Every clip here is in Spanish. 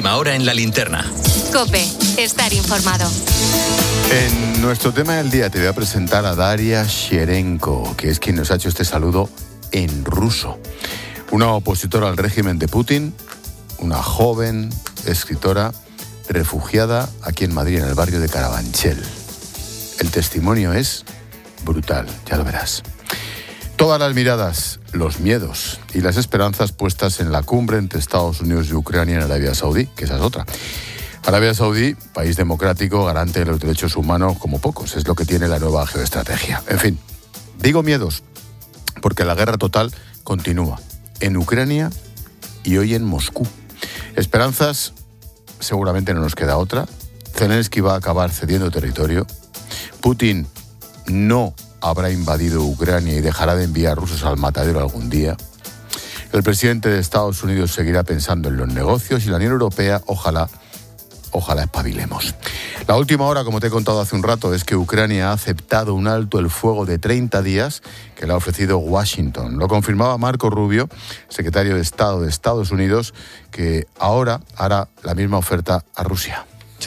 Última hora en La Linterna. COPE, estar informado. En nuestro tema del día te voy a presentar a Daria Sherenko, que es quien nos ha hecho este saludo en ruso. Una opositora al régimen de Putin, una joven escritora refugiada aquí en Madrid, en el barrio de Carabanchel. El testimonio es brutal, ya lo verás. Todas las miradas, los miedos y las esperanzas puestas en la cumbre entre Estados Unidos y Ucrania en Arabia Saudí, que esa es otra. Arabia Saudí, país democrático, garante de los derechos humanos como pocos, es lo que tiene la nueva geoestrategia. En fin, digo miedos, porque la guerra total continúa en Ucrania y hoy en Moscú. Esperanzas, seguramente no nos queda otra. Zelensky va a acabar cediendo territorio. Putin no habrá invadido Ucrania y dejará de enviar rusos al matadero algún día. El presidente de Estados Unidos seguirá pensando en los negocios y la Unión Europea, ojalá espabilemos. La última hora, como te he contado hace un rato, es que Ucrania ha aceptado un alto el fuego de 30 días que le ha ofrecido Washington. Lo confirmaba Marco Rubio, secretario de Estado de Estados Unidos, que ahora hará la misma oferta a Rusia.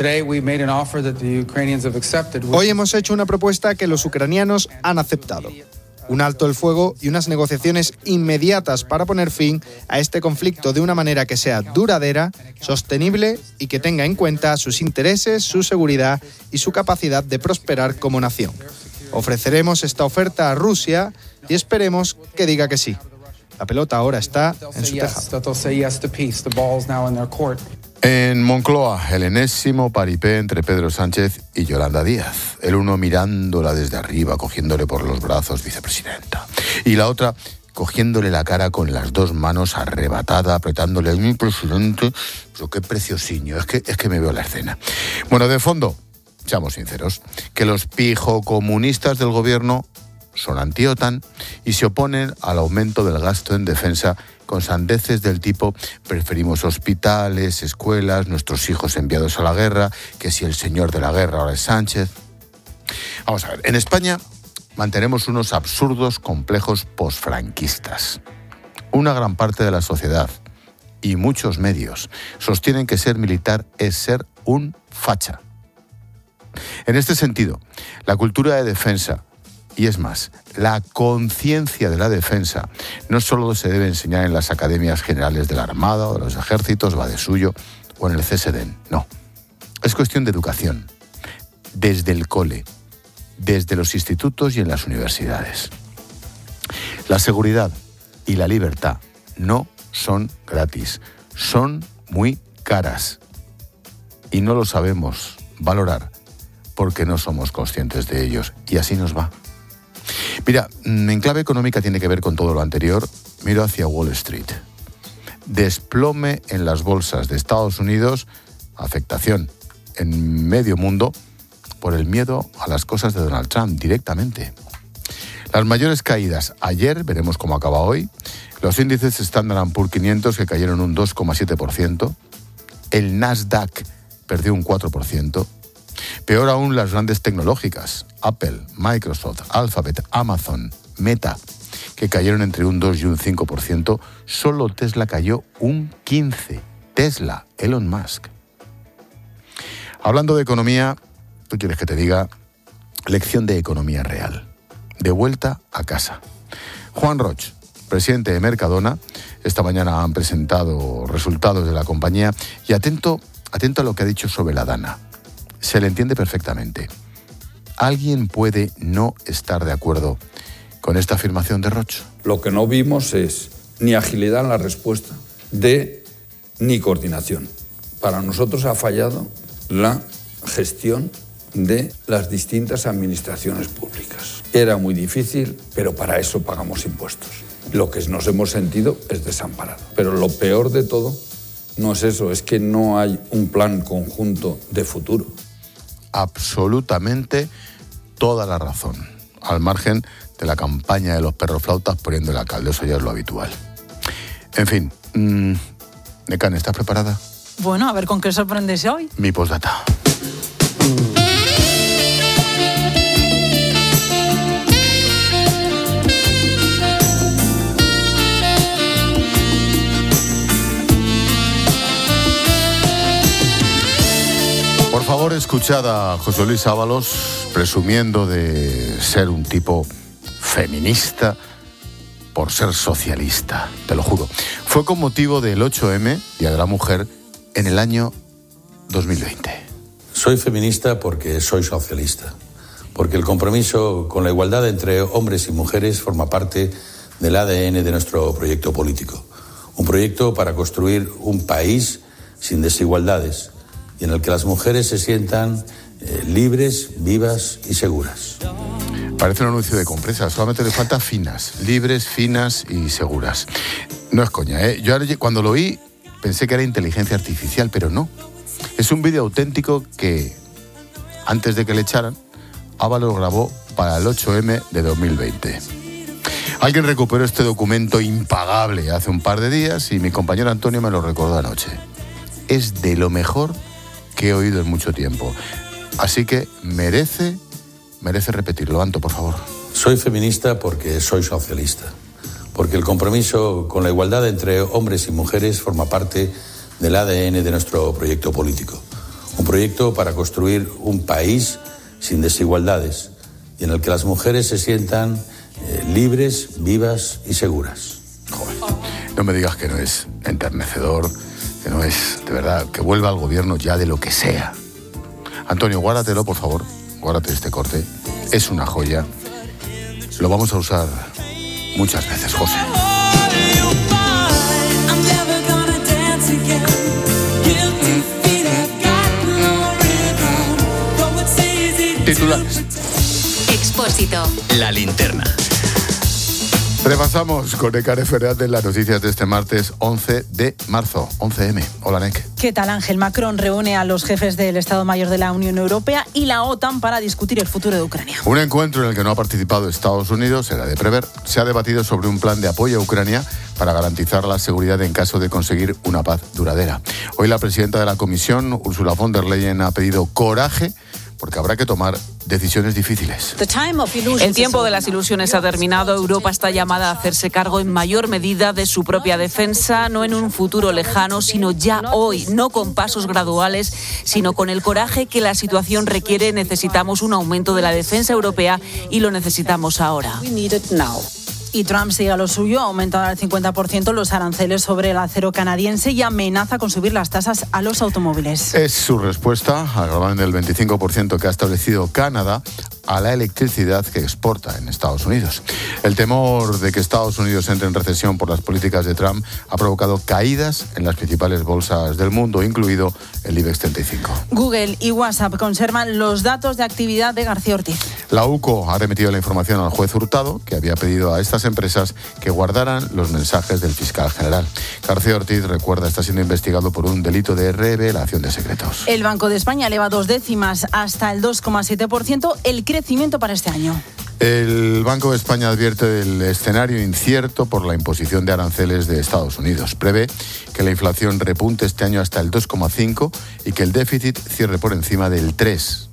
Hoy hemos hecho una propuesta que los ucranianos han aceptado. Un alto el fuego y unas negociaciones inmediatas para poner fin a este conflicto de una manera que sea duradera, sostenible y que tenga en cuenta sus intereses, su seguridad y su capacidad de prosperar como nación. Ofreceremos esta oferta a Rusia y esperemos que diga que sí. La pelota ahora está en su tejado. En Moncloa, el enésimo paripé entre Pedro Sánchez y Yolanda Díaz. El uno mirándola desde arriba, cogiéndole por los brazos, vicepresidenta. Y la otra cogiéndole la cara con las dos manos, arrebatada, apretándole al mi presidente. Pero qué preciosiño, es que me veo la escena. Bueno, de fondo, seamos sinceros, que los pijocomunistas del gobierno son anti-OTAN y se oponen al aumento del gasto en defensa con sandeces del tipo preferimos hospitales, escuelas, nuestros hijos enviados a la guerra, que si el señor de la guerra ahora es Sánchez. Vamos a ver, en España mantenemos unos absurdos complejos posfranquistas. Una gran parte de la sociedad y muchos medios sostienen que ser militar es ser un facha. En este sentido, la cultura de defensa, y es más, la conciencia de la defensa no solo se debe enseñar en las academias generales de la Armada o de los ejércitos, va de suyo, o en el CSDN, no. Es cuestión de educación, desde el cole, desde los institutos y en las universidades. La seguridad y la libertad no son gratis, son muy caras. Y no lo sabemos valorar porque no somos conscientes de ellos, y así nos va. Mira, en clave económica tiene que ver con todo lo anterior. Miro hacia Wall Street. Desplome en las bolsas de Estados Unidos, afectación en medio mundo por el miedo a las cosas de Donald Trump directamente. Las mayores caídas ayer, veremos cómo acaba hoy. Los índices Standard & Poor's 500 que cayeron un 2,7%. El Nasdaq perdió un 4%. Peor aún las grandes tecnológicas, Apple, Microsoft, Alphabet, Amazon, Meta, que cayeron entre un 2 y un 5%. Solo Tesla cayó un 15%. Tesla, Elon Musk. Hablando de economía, ¿tú quieres que te diga? Lección de economía real. De vuelta a casa. Juan Roch, presidente de Mercadona, esta mañana han presentado resultados de la compañía y atento a lo que ha dicho sobre la Dana. Se le entiende perfectamente. ¿Alguien puede no estar de acuerdo con esta afirmación de Roch? Lo que no vimos es ni agilidad en la respuesta, ni coordinación. Para nosotros ha fallado la gestión de las distintas administraciones públicas. Era muy difícil, pero para eso pagamos impuestos. Lo que nos hemos sentido es desamparado. Pero lo peor de todo no es eso, es que no hay un plan conjunto de futuro. Absolutamente toda la razón, al margen de la campaña de los perroflautas poniendo el alcalde, eso ya es lo habitual. En fin, Nekane, ¿estás preparada? Bueno, a ver con qué sorprendes hoy. Mi postdata. favor, escuchad a José Luis Ábalos presumiendo de ser un tipo feminista por ser socialista, te lo juro. Fue con motivo del 8M, Día de la Mujer, en el año 2020. Soy feminista porque soy socialista, porque el compromiso con la igualdad entre hombres y mujeres forma parte del ADN de nuestro proyecto político. Un proyecto para construir un país sin desigualdades y en el que las mujeres se sientan libres, vivas y seguras. Parece un anuncio de compresas, solamente le falta finas, libres, finas y seguras. No es coña, ¿eh? Yo cuando lo oí pensé que era inteligencia artificial, pero no. Es un vídeo auténtico que, antes de que le echaran, Ábalos grabó para el 8M de 2020. Alguien recuperó este documento impagable hace un par de días y mi compañero Antonio me lo recordó anoche. Es de lo mejor que he oído en mucho tiempo. Así que merece repetirlo. Anto, por favor. Soy feminista porque soy socialista, porque el compromiso con la igualdad entre hombres y mujeres forma parte del ADN de nuestro proyecto político. Un proyecto para construir un país sin desigualdades y en el que las mujeres se sientan libres, vivas y seguras. Joder, no me digas que no es enternecedor, que no es, de verdad, que vuelva al gobierno ya de lo que sea. Antonio, guárdatelo, por favor. Guárdate este corte. Es una joya. Lo vamos a usar muchas veces, José. Titulares. Expósito. La linterna. Repasamos con Nekane Fernández las noticias de este martes 11 de marzo, 11M. Hola, Nek. ¿Qué tal, Ángel? Macron reúne a los jefes del Estado Mayor de la Unión Europea y la OTAN para discutir el futuro de Ucrania. Un encuentro en el que no ha participado Estados Unidos, era de prever. Se ha debatido sobre un plan de apoyo a Ucrania para garantizar la seguridad en caso de conseguir una paz duradera. Hoy la presidenta de la Comisión, Ursula von der Leyen, ha pedido coraje porque habrá que tomar decisiones difíciles. El tiempo de las ilusiones ha terminado. Europa está llamada a hacerse cargo en mayor medida de su propia defensa, no en un futuro lejano, sino ya hoy, no con pasos graduales, sino con el coraje que la situación requiere. Necesitamos un aumento de la defensa europea y lo necesitamos ahora. Y Trump sigue a lo suyo, ha aumentado al 50% los aranceles sobre el acero canadiense y amenaza con subir las tasas a los automóviles. Es su respuesta al gravamen del 25% que ha establecido Canadá a la electricidad que exporta en Estados Unidos. El temor de que Estados Unidos entre en recesión por las políticas de Trump ha provocado caídas en las principales bolsas del mundo, incluido el IBEX 35. Google y WhatsApp conservan los datos de actividad de García Ortiz. La UCO ha remitido la información al juez Hurtado, que había pedido a estas empresas que guardaran los mensajes del fiscal general. García Ortiz, recuerda, está siendo investigado por un delito de revelación de secretos. El Banco de España eleva 2 décimas hasta el 2,7% el crecimiento para este año. El Banco de España advierte del escenario incierto por la imposición de aranceles de Estados Unidos. Prevé que la inflación repunte este año hasta el 2,5% y que el déficit cierre por encima del 3%.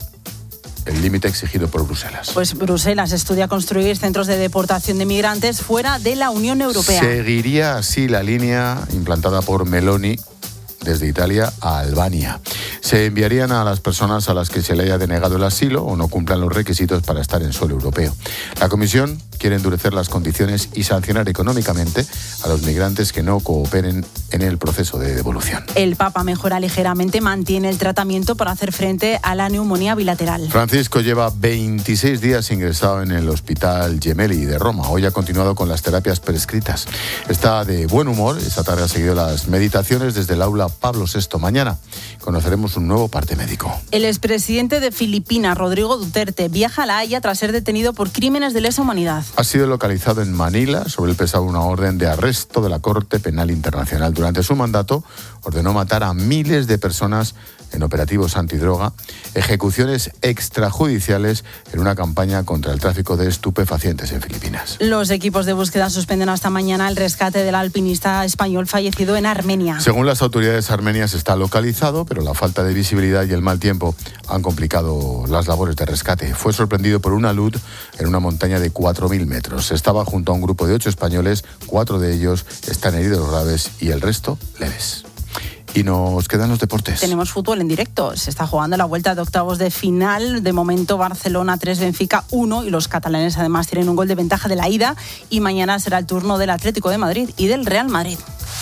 El límite exigido por Bruselas. Pues Bruselas estudia construir centros de deportación de migrantes fuera de la Unión Europea. Seguiría así la línea implantada por Meloni desde Italia a Albania. Se enviarían a las personas a las que se le haya denegado el asilo o no cumplan los requisitos para estar en suelo europeo. La Comisión quiere endurecer las condiciones y sancionar económicamente a los migrantes que no cooperen en el proceso de devolución. El Papa mejora ligeramente, mantiene el tratamiento para hacer frente a la neumonía bilateral. Francisco lleva 26 días ingresado en el Hospital Gemelli de Roma. Hoy ha continuado con las terapias prescritas. Está de buen humor. Esta tarde ha seguido las meditaciones desde el aula Pablo VI. Mañana conoceremos un nuevo parte médico. El expresidente de Filipinas, Rodrigo Duterte, viaja a La Haya tras ser detenido por crímenes de lesa humanidad. Ha sido localizado en Manila. Sobre él pesaba una orden de arresto de la Corte Penal Internacional. Durante su mandato ordenó matar a miles de personas en operativos antidroga, ejecuciones extrajudiciales en una campaña contra el tráfico de estupefacientes en Filipinas. Los equipos de búsqueda suspenden hasta mañana el rescate del alpinista español fallecido en Armenia. Según las autoridades armenias está localizado, pero la falta de visibilidad y el mal tiempo han complicado las labores de rescate. Fue sorprendido por una luz en una montaña de 4.000 metros. Estaba junto a un grupo de 8 españoles, 4 de ellos están heridos graves y el resto leves. Y nos quedan los deportes. Tenemos fútbol en directo. Se está jugando la vuelta de octavos de final. De momento Barcelona 3, Benfica 1 y los catalanes además tienen un gol de ventaja de la ida y mañana será el turno del Atlético de Madrid y del Real Madrid.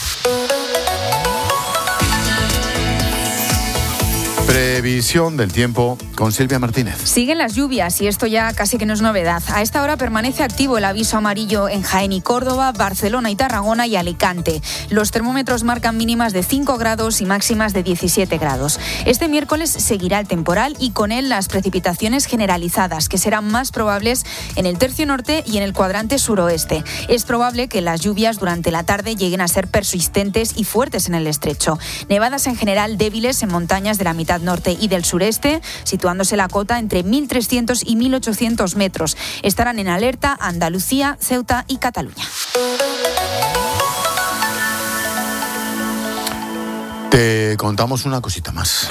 Previsión del tiempo con Silvia Martínez. Siguen las lluvias y esto ya casi que no es novedad. A esta hora permanece activo el aviso amarillo en Jaén y Córdoba, Barcelona y Tarragona y Alicante. Los termómetros marcan mínimas de 5 grados y máximas de 17 grados. Este miércoles seguirá el temporal y con él las precipitaciones generalizadas, que serán más probables en el tercio norte y en el cuadrante suroeste. Es probable que las lluvias durante la tarde lleguen a ser persistentes y fuertes en el estrecho. Nevadas en general débiles en montañas de la mitad norte y del sureste, situándose la cota entre 1.300 y 1.800 metros. Estarán en alerta Andalucía, Ceuta y Cataluña. Te contamos una cosita más.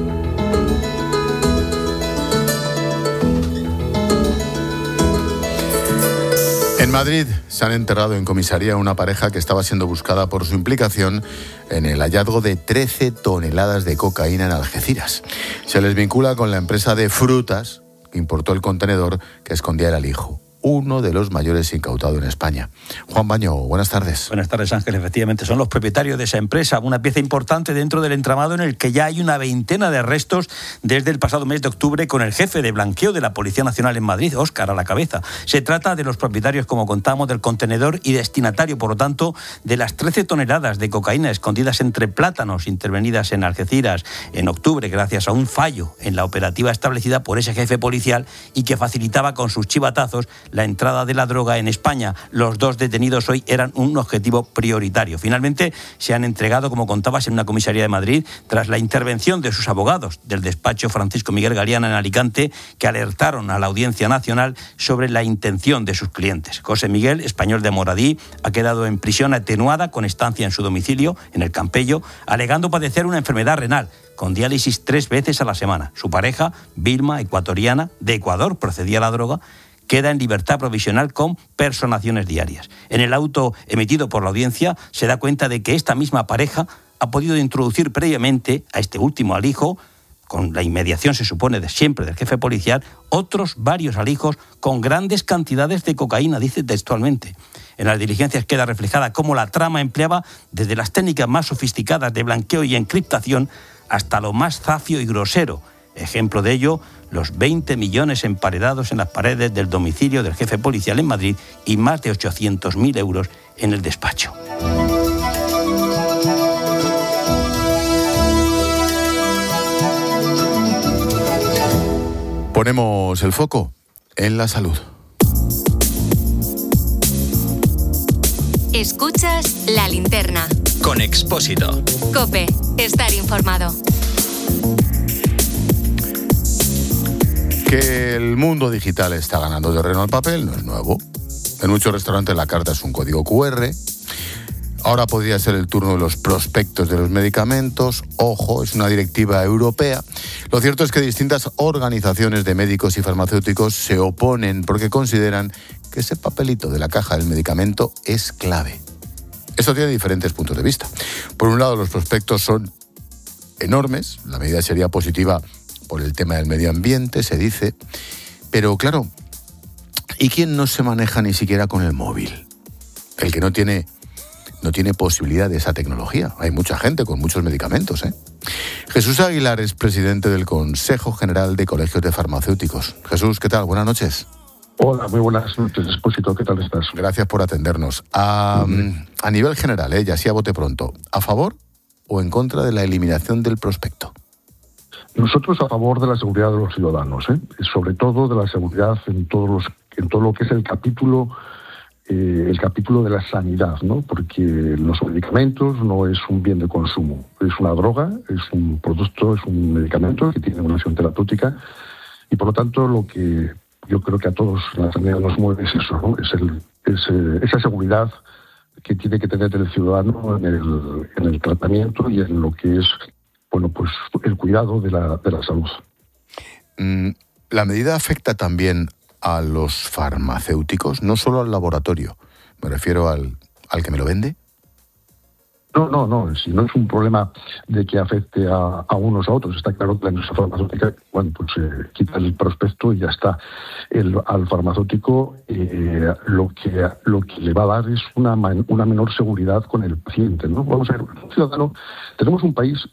En Madrid se han enterrado en comisaría una pareja que estaba siendo buscada por su implicación en el hallazgo de 13 toneladas de cocaína en Algeciras. Se les vincula con la empresa de frutas que importó el contenedor que escondía el alijo, uno de los mayores incautados en España. Juan Baño, buenas tardes. Buenas tardes, Ángel. Efectivamente, son los propietarios de esa empresa, una pieza importante dentro del entramado en el que ya hay una veintena de arrestos desde el pasado mes de octubre, con el jefe de blanqueo de la Policía Nacional en Madrid, Óscar, a la cabeza. Se trata de los propietarios, como contamos, del contenedor y destinatario, por lo tanto, de las 13 toneladas de cocaína escondidas entre plátanos intervenidas en Algeciras en octubre, gracias a un fallo en la operativa establecida por ese jefe policial y que facilitaba con sus chivatazos la entrada de la droga en España. Los dos detenidos hoy eran un objetivo prioritario. Finalmente se han entregado, como contabas, en una comisaría de Madrid, tras la intervención de sus abogados del despacho Francisco Miguel Galeana en Alicante, que alertaron a la Audiencia Nacional sobre la intención de sus clientes. José Miguel, español de Moradí, ha quedado en prisión atenuada con estancia en su domicilio, en el Campello, alegando padecer una enfermedad renal, con diálisis 3 veces a la semana. Su pareja, Vilma, ecuatoriana, de Ecuador, procedía la droga, queda en libertad provisional con personaciones diarias. En el auto emitido por la audiencia se da cuenta de que esta misma pareja ha podido introducir previamente a este último alijo, con la inmediación, se supone, de siempre del jefe policial, otros varios alijos con grandes cantidades de cocaína, dice textualmente. En las diligencias queda reflejada cómo la trama empleaba desde las técnicas más sofisticadas de blanqueo y encriptación hasta lo más zafio y grosero. Ejemplo de ello, los 20 millones emparedados en las paredes del domicilio del jefe policial en Madrid y más de 800.000 euros en el despacho. Ponemos el foco en la salud. Escuchas La Linterna. Con Expósito. COPE. Estar informado. Que el mundo digital está ganando terreno al papel no es nuevo. En muchos restaurantes la carta es un código QR. Ahora podría ser el turno de los prospectos de los medicamentos. Ojo, es una directiva europea. Lo cierto es que distintas organizaciones de médicos y farmacéuticos se oponen porque consideran que ese papelito de la caja del medicamento es clave. Esto tiene diferentes puntos de vista. Por un lado, los prospectos son enormes. La medida sería positiva por el tema del medio ambiente, se dice. Pero claro, ¿y quién no se maneja ni siquiera con el móvil? El que no tiene posibilidad de esa tecnología. Hay mucha gente con muchos medicamentos, ¿eh? Jesús Aguilar es presidente del Consejo General de Colegios de Farmacéuticos. Jesús, ¿qué tal? Buenas noches. Hola, muy buenas noches, Expósito. ¿Qué tal estás? Gracias por atendernos. A nivel general, y así a bote pronto, ¿a favor o en contra de la eliminación del prospecto? Nosotros a favor de la seguridad de los ciudadanos, sobre todo de la seguridad en todo lo que es el capítulo de la sanidad, ¿no? Porque los medicamentos no es un bien de consumo, es una droga, es un producto, es un medicamento que tiene una acción terapéutica y por lo tanto lo que yo creo que a todos la sanidad nos mueve es eso, ¿no? Es esa seguridad que tiene que tener el ciudadano en el tratamiento y en lo que es, bueno, pues el cuidado de la salud. La medida afecta también a los farmacéuticos, no solo al laboratorio, me refiero al que me lo vende. No, si no es un problema de que afecte a unos a otros. Está claro que la industria farmacéutica, quita el prospecto y ya está. Al farmacéutico lo que le va a dar es una menor seguridad con el paciente, ¿no? Vamos a ver, ciudadano, tenemos un país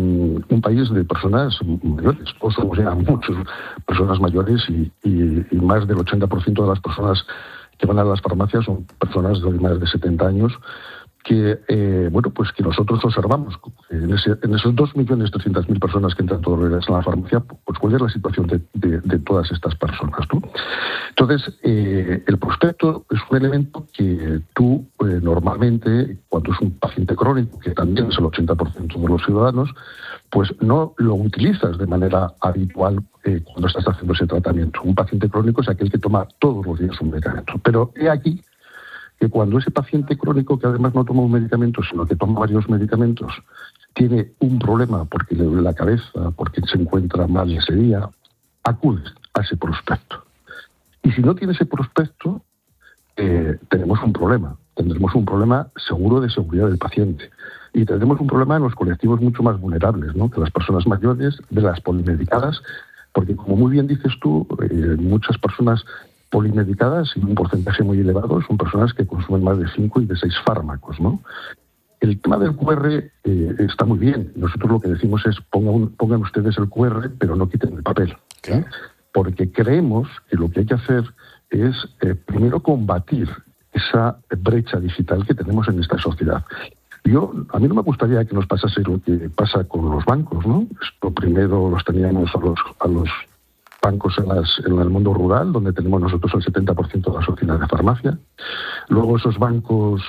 de personas mayores, o somos ya muchas personas mayores y más del 80% de las personas que van a las farmacias son personas de más de 70 años que que nosotros observamos en esos 2.300.000 personas que entran todos los días a la farmacia, pues cuál es la situación de todas estas personas, ¿no? Entonces, el prospecto es un elemento que tú normalmente, cuando es un paciente crónico, que también es el 80% de los ciudadanos, pues no lo utilizas de manera habitual cuando estás haciendo ese tratamiento. Un paciente crónico es aquel que toma todos los días un medicamento. Pero he aquí que cuando ese paciente crónico, que además no toma un medicamento, sino que toma varios medicamentos, tiene un problema porque le duele la cabeza, porque se encuentra mal ese día, acudes a ese prospecto. Y si no tiene ese prospecto, tenemos un problema. Tendremos un problema seguro de seguridad del paciente. Y tendremos un problema en los colectivos mucho más vulnerables, ¿no? De las personas mayores, de las polimedicadas, porque como muy bien dices tú, muchas personas polimedicadas y un porcentaje muy elevado son personas que consumen más de 5 y de 6 fármacos, ¿no? El tema del QR está muy bien. Nosotros lo que decimos es pongan ustedes el QR, pero no quiten el papel. ¿Sí? Porque creemos que lo que hay que hacer es primero combatir esa brecha digital que tenemos en esta sociedad. A mí no me gustaría que nos pasase lo que pasa con los bancos, ¿no? Esto primero los teníamos a los bancos en el mundo rural, donde tenemos nosotros el 70% de las oficinas de farmacia. Luego esos bancos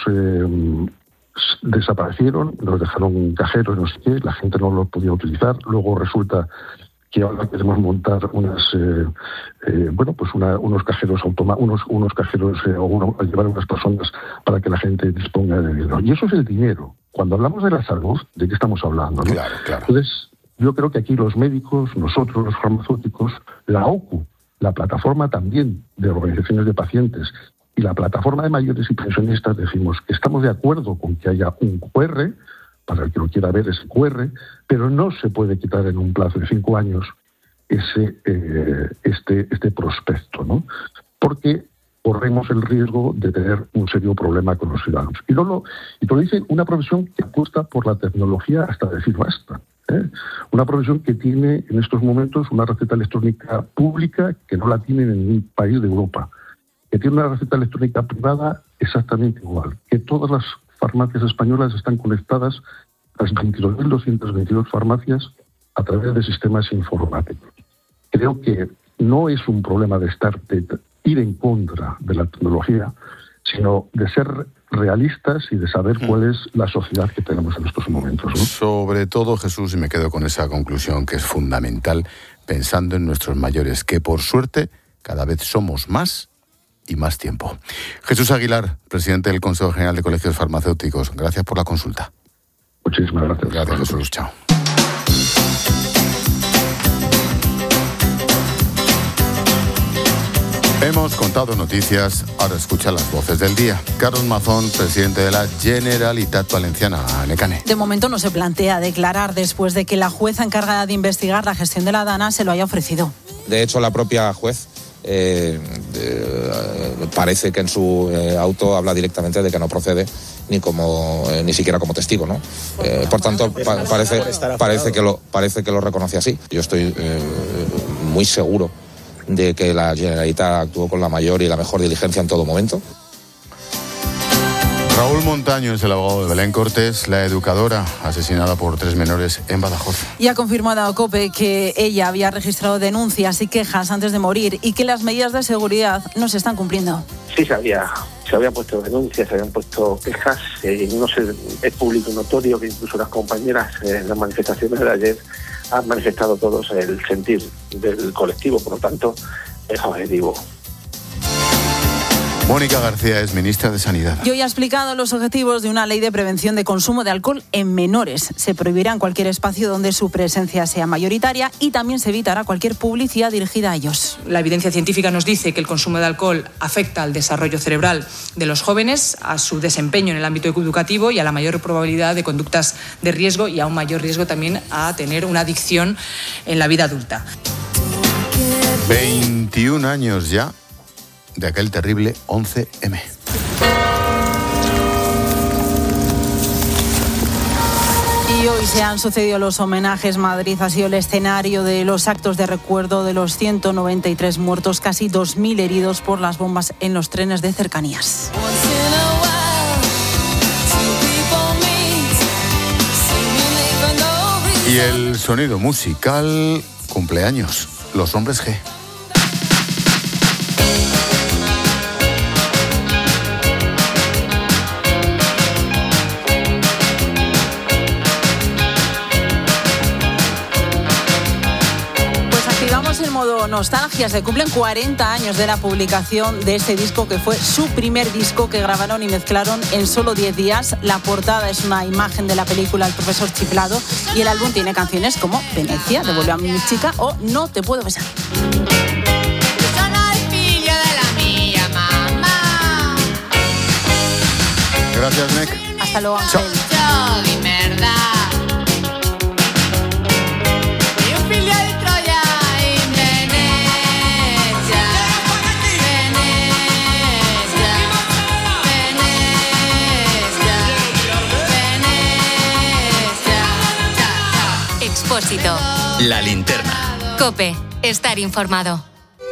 desaparecieron, nos dejaron cajeros, no sé qué, la gente no los podía utilizar. Luego resulta que ahora queremos montar unos cajeros unos cajeros o llevar a unas personas para que la gente disponga de dinero. Y eso es el dinero. Cuando hablamos de la salud, ¿de qué estamos hablando, no? Claro. Entonces, yo creo que aquí los médicos, nosotros los farmacéuticos, la OCU, la plataforma también de organizaciones de pacientes y la plataforma de mayores y pensionistas decimos que estamos de acuerdo con que haya un QR, para el que lo quiera ver ese QR, pero no se puede quitar en un plazo de 5 años este prospecto, ¿no? Porque corremos el riesgo de tener un serio problema con los ciudadanos. Y te lo dice una profesión que apuesta por la tecnología hasta decir basta. Una profesión que tiene en estos momentos una receta electrónica pública que no la tiene en ningún país de Europa, que tiene una receta electrónica privada exactamente igual, que todas las farmacias españolas están conectadas a las 22.222 farmacias a través de sistemas informáticos. Creo que no es un problema de ir en contra de la tecnología, sino de ser realistas y de saber cuál es la sociedad que tenemos en estos momentos, ¿no? Sobre todo, Jesús, y me quedo con esa conclusión que es fundamental, pensando en nuestros mayores, que por suerte cada vez somos más y más tiempo. Jesús Aguilar, presidente del Consejo General de Colegios Farmacéuticos, gracias por la consulta. Muchísimas gracias. Gracias, Jesús. Chao. Hemos contado noticias, ahora escucha las voces del día. Carlos Mazón, presidente de la Generalitat Valenciana, Necane. De momento no se plantea declarar después de que la jueza encargada de investigar la gestión de la Dana se lo haya ofrecido. De hecho, la propia juez parece que en su auto habla directamente de que no procede ni siquiera como testigo, ¿no? Por tanto, parece que lo reconoce así. Yo estoy muy seguro de que la Generalitat actuó con la mayor y la mejor diligencia en todo momento. Raúl Montaño es el abogado de Belén Cortés, la educadora asesinada por 3 menores en Badajoz. Y ha confirmado a COPE que ella había registrado denuncias y quejas antes de morir y que las medidas de seguridad no se están cumpliendo. Sí, se habían puesto denuncias, se habían puesto quejas. Es público y notorio que incluso las compañeras en las manifestaciones de ayer han manifestado todos el sentir del colectivo, por lo tanto, es objetivo. Mónica García es ministra de Sanidad. Y hoy ha explicado los objetivos de una ley de prevención de consumo de alcohol en menores. Se prohibirá en cualquier espacio donde su presencia sea mayoritaria y también se evitará cualquier publicidad dirigida a ellos. La evidencia científica nos dice que el consumo de alcohol afecta al desarrollo cerebral de los jóvenes, a su desempeño en el ámbito educativo y a la mayor probabilidad de conductas de riesgo y a un mayor riesgo también a tener una adicción en la vida adulta. 21 años ya de aquel terrible 11M. Y hoy se han sucedido los homenajes. Madrid ha sido el escenario de los actos de recuerdo de los 193 muertos, casi 2.000 heridos por las bombas en los trenes de cercanías. Y el sonido musical, cumpleaños, Los Hombres G. En modo nostalgia, se cumplen 40 años de la publicación de este disco, que fue su primer disco que grabaron y mezclaron en solo 10 días. La portada es una imagen de la película El profesor Chiflado y el álbum tiene canciones como Venecia, Devuelve a mi chica o No te puedo besar. Gracias, Nek. Hasta luego, Ángel. Expósito. La linterna. COPE. Estar informado.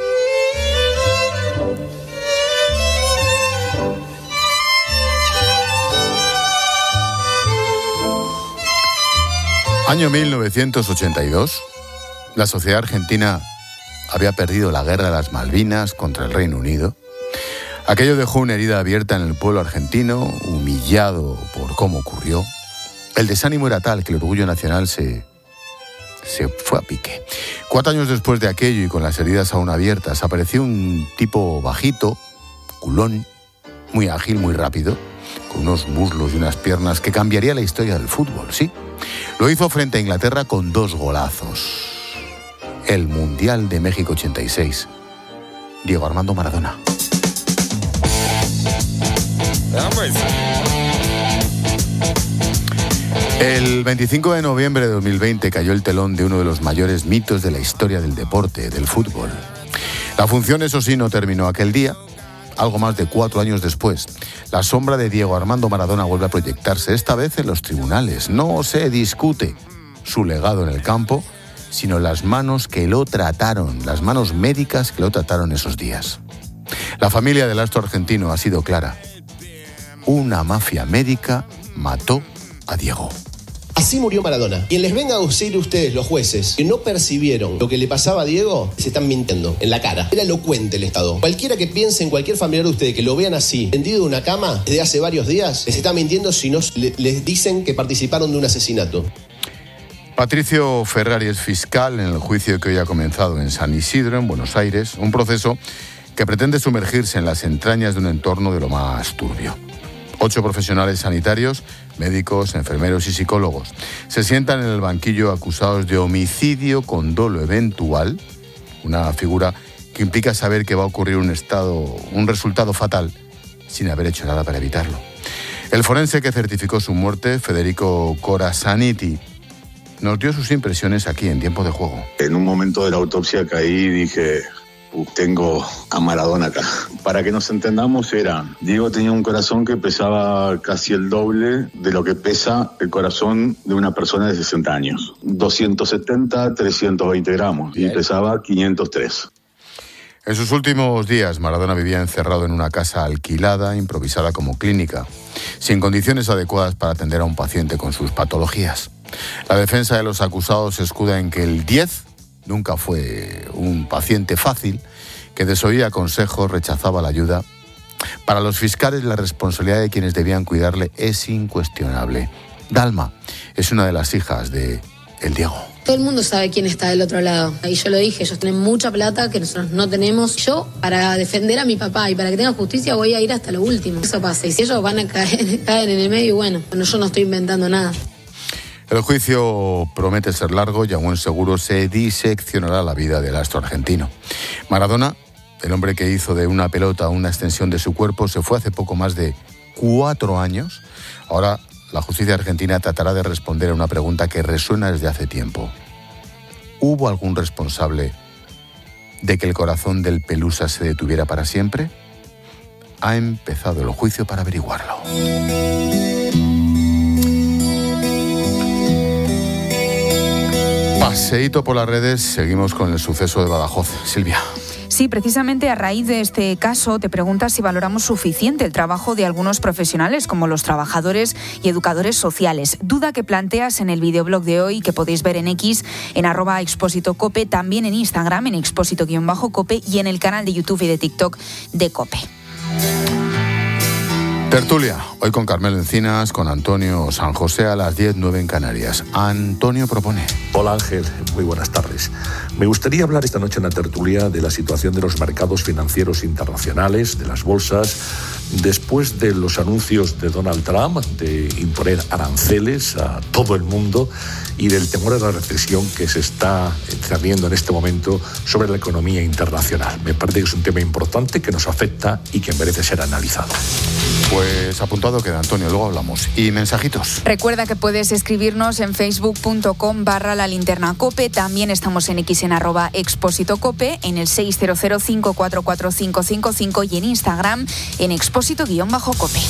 Año 1982. La sociedad argentina había perdido la guerra de las Malvinas contra el Reino Unido. Aquello dejó una herida abierta en el pueblo argentino, humillado por cómo ocurrió. El desánimo era tal que el orgullo nacional se fue a pique. 4 años después de aquello y con las heridas aún abiertas, apareció un tipo bajito, culón, muy ágil, muy rápido, con unos muslos y unas piernas que cambiaría la historia del fútbol, ¿sí? Lo hizo frente a Inglaterra con 2 golazos. El Mundial de México 86. Diego Armando Maradona. El 25 de noviembre de 2020 cayó el telón de uno de los mayores mitos de la historia del deporte, del fútbol. La función, eso sí, no terminó aquel día. Algo más de 4 años después, la sombra de Diego Armando Maradona vuelve a proyectarse, esta vez en los tribunales. No se discute su legado en el campo, sino las manos que lo trataron, las manos médicas que lo trataron esos días. La familia del astro argentino ha sido clara. Una mafia médica mató a Diego. Así murió Maradona. Quien les venga a decir ustedes, los jueces, que no percibieron lo que le pasaba a Diego, se están mintiendo en la cara. Era elocuente el Estado. Cualquiera que piense en cualquier familiar de ustedes que lo vean así, tendido en una cama desde hace varios días, les está mintiendo si no les dicen que participaron de un asesinato. Patricio Ferrari es fiscal en el juicio que hoy ha comenzado en San Isidro, en Buenos Aires, un proceso que pretende sumergirse en las entrañas de un entorno de lo más turbio. 8 profesionales sanitarios, médicos, enfermeros y psicólogos, se sientan en el banquillo acusados de homicidio con dolo eventual, una figura que implica saber que va a ocurrir un resultado fatal sin haber hecho nada para evitarlo. El forense que certificó su muerte, Federico Corasaniti, nos dio sus impresiones aquí en Tiempo de Juego. En un momento de la autopsia caí y dije, tengo a Maradona acá. Para que nos entendamos, Diego tenía un corazón que pesaba casi el doble de lo que pesa el corazón de una persona de 60 años. 270, 320 gramos y pesaba 503. En sus últimos días, Maradona vivía encerrado en una casa alquilada, improvisada como clínica, sin condiciones adecuadas para atender a un paciente con sus patologías. La defensa de los acusados se escuda en que el 10 nunca fue un paciente fácil, que desoía consejos, rechazaba la ayuda. Para los fiscales, la responsabilidad de quienes debían cuidarle es incuestionable. Dalma es una de las hijas de El Diego. Todo el mundo sabe quién está del otro lado. Y yo lo dije, ellos tienen mucha plata que nosotros no tenemos. Yo, para defender a mi papá y para que tenga justicia, voy a ir hasta lo último. Eso pasa. Y si ellos van a caer en el medio, bueno, yo no estoy inventando nada. El juicio promete ser largo y a buen seguro se diseccionará la vida del astro argentino. Maradona, el hombre que hizo de una pelota una extensión de su cuerpo, se fue hace poco más de 4 años. Ahora la justicia argentina tratará de responder a una pregunta que resuena desde hace tiempo. ¿Hubo algún responsable de que el corazón del Pelusa se detuviera para siempre? Ha empezado el juicio para averiguarlo. Paseíto por las redes, seguimos con el suceso de Badajoz. Silvia. Sí, precisamente a raíz de este caso te preguntas si valoramos suficiente el trabajo de algunos profesionales como los trabajadores y educadores sociales. Duda que planteas en el videoblog de hoy que podéis ver en X, en @expósitocope, también en Instagram, en expósito_cope y en el canal de YouTube y de TikTok de COPE. Tertulia, hoy con Carmelo Encinas, con Antonio San José a las 10:09 en Canarias. Antonio propone. Hola Ángel, muy buenas tardes. Me gustaría hablar esta noche en la tertulia de la situación de los mercados financieros internacionales, de las bolsas, después de los anuncios de Donald Trump de imponer aranceles a todo el mundo y del temor a la recesión que se está cerniendo en este momento sobre la economía internacional. Me parece que es un tema importante que nos afecta y que merece ser analizado. Pues apuntado queda, Antonio, luego hablamos. ¿Y mensajitos? Recuerda que puedes escribirnos en facebook.com/lalinternacope. También estamos en X en @expósitocope, en el 600-544-555 y en Instagram en expósito_cope.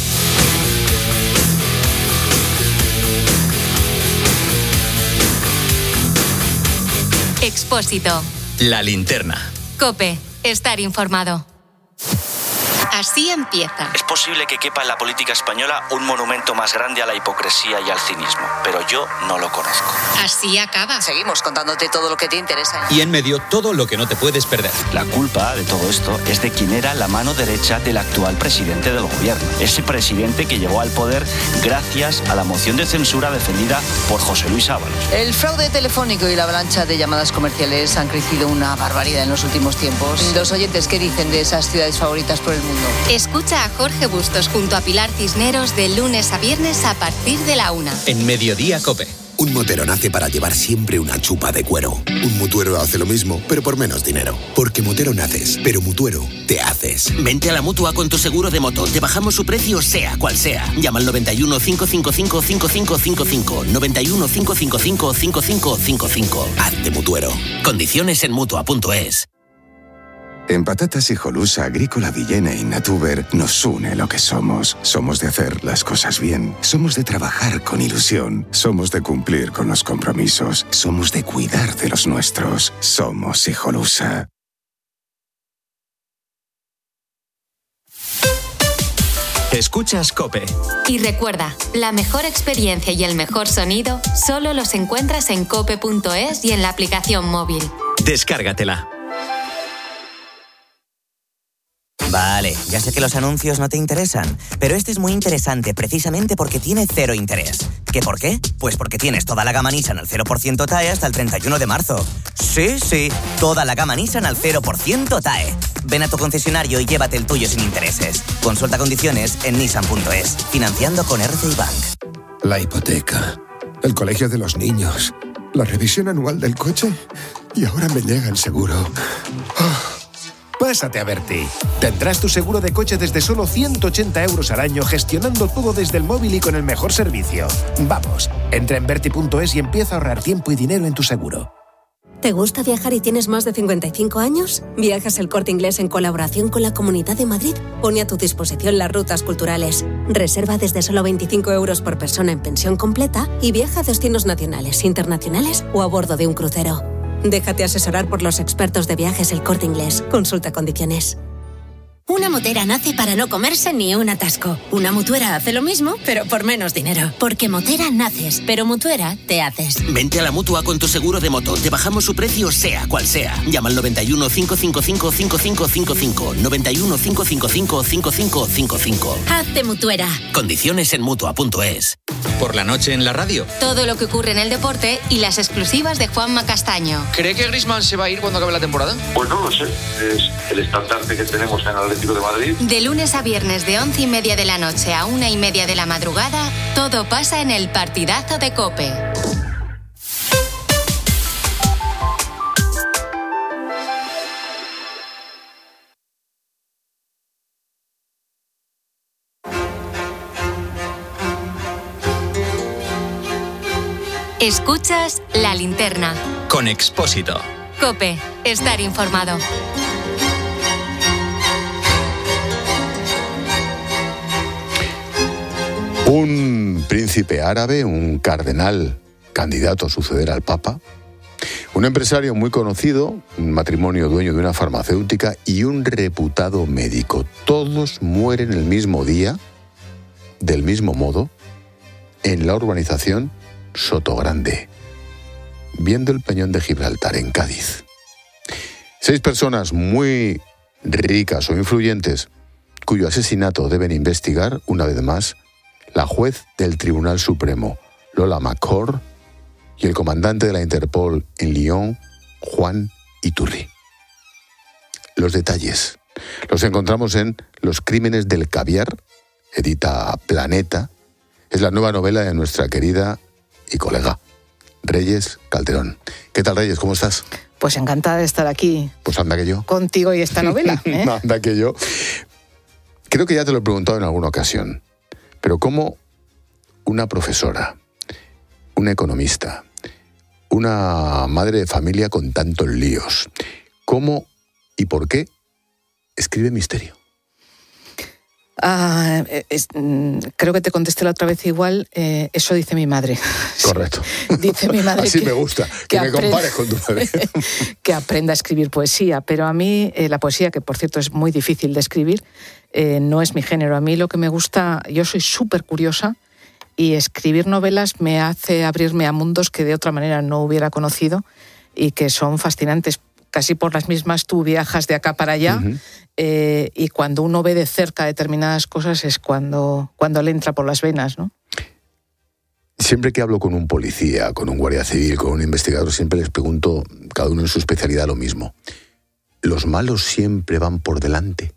Expósito. La linterna. COPE. Estar informado. Así empieza. Es posible que quepa en la política española un monumento más grande a la hipocresía y al cinismo, pero yo no lo conozco. Así acaba. Seguimos contándote todo lo que te interesa. Y en medio, todo lo que no te puedes perder. La culpa de todo esto es de quien era la mano derecha del actual presidente del gobierno. Ese presidente que llegó al poder gracias a la moción de censura defendida por José Luis Ábalos. El fraude telefónico y la avalancha de llamadas comerciales han crecido una barbaridad en los últimos tiempos. Los oyentes, ¿qué dicen de esas ciudades favoritas por el mundo? Escucha a Jorge Bustos junto a Pilar Cisneros de lunes a viernes a partir de la 1. En Mediodía COPE. Un motero nace para llevar siempre una chupa de cuero. Un mutuero hace lo mismo, pero por menos dinero. Porque motero naces, pero mutuero te haces. Vente a la Mutua con tu seguro de moto. Te bajamos su precio sea cual sea. Llama al 91 555 5555. 91 555 5555. Hazte mutuero. Condiciones en Mutua.es. En Patatas Hijolusa, Agrícola Villena y Natuber nos une lo que somos. Somos de hacer las cosas bien. Somos de trabajar con ilusión. Somos de cumplir con los compromisos. Somos de cuidar de los nuestros. Somos Hijolusa. Escuchas COPE. Y recuerda, la mejor experiencia y el mejor sonido solo los encuentras en cope.es y en la aplicación móvil. Descárgatela. Vale, ya sé que los anuncios no te interesan, pero este es muy interesante precisamente porque tiene 0 interés. ¿Qué por qué? Pues porque tienes toda la gama Nissan al 0% TAE hasta el 31 de marzo. Sí, toda la gama Nissan al 0% TAE. Ven a tu concesionario y llévate el tuyo sin intereses. Consulta condiciones en nissan.es. Financiando con RCI Bank. La hipoteca, el colegio de los niños, la revisión anual del coche y ahora me llega el seguro. Pásate a Berti. Tendrás tu seguro de coche desde solo 180 euros al año, gestionando todo desde el móvil y con el mejor servicio. Vamos, entra en Berti.es y empieza a ahorrar tiempo y dinero en tu seguro. ¿Te gusta viajar y tienes más de 55 años? Viajes El Corte Inglés en colaboración con la Comunidad de Madrid pone a tu disposición las rutas culturales. Reserva desde solo 25 euros por persona en pensión completa y viaja a destinos nacionales, internacionales o a bordo de un crucero. Déjate asesorar por los expertos de viajes El Corte Inglés. Consulta condiciones. Una motera nace para no comerse ni un atasco. Una mutuera hace lo mismo, pero por menos dinero. Porque motera naces, pero mutuera te haces. Vente a la Mutua con tu seguro de moto. Te bajamos su precio sea cual sea. Llama al 91 555 5555. 91 555 5555. Hazte mutuera. Condiciones en Mutua.es. Por la noche en la radio. Todo lo que ocurre en el deporte y las exclusivas de Juanma Castaño. ¿Cree que Griezmann se va a ir cuando acabe la temporada? Pues no lo sé. Es el estandarte que tenemos en el Atlético de Madrid. De lunes a viernes de 11:30 de la noche a 1:30 de la madrugada, todo pasa en el partidazo de COPE. Escuchas La Linterna. Con Expósito. COPE. Estar informado. Un príncipe árabe, un cardenal candidato a suceder al Papa, un empresario muy conocido, un matrimonio dueño de una farmacéutica y un reputado médico. Todos mueren el mismo día, del mismo modo, en la urbanización Sotogrande, viendo el Peñón de Gibraltar en Cádiz. 6 personas muy ricas o influyentes cuyo asesinato deben investigar, una vez más, la juez del Tribunal Supremo, Lola McCord, y el comandante de la Interpol en Lyon, Juan Iturri. Los detalles los encontramos en Los crímenes del caviar, edita Planeta. Es la nueva novela de nuestra querida y colega Reyes Calderón. ¿Qué tal, Reyes? ¿Cómo estás? Pues encantada de estar aquí. Pues anda que yo. Contigo y esta novela. Anda que yo. Creo que ya te lo he preguntado en alguna ocasión, pero ¿cómo una profesora, una economista, una madre de familia con tantos líos, cómo y por qué escribe misterio? Creo que te contesté la otra vez igual, eso dice mi madre. Correcto. Dice mi madre así me gusta, que me compares con tu madre. Que aprenda a escribir poesía, pero a mí la poesía, que por cierto es muy difícil de escribir, no es mi género. A mí lo que me gusta, yo soy súper curiosa y escribir novelas me hace abrirme a mundos que de otra manera no hubiera conocido y que son fascinantes. Casi por las mismas tú viajas de acá para allá. Uh-huh. Y cuando uno ve de cerca determinadas cosas es cuando le entra por las venas, ¿no? Siempre que hablo con un policía, con un guardia civil, con un investigador, siempre les pregunto, cada uno en su especialidad, lo mismo. ¿Los malos siempre van por delante?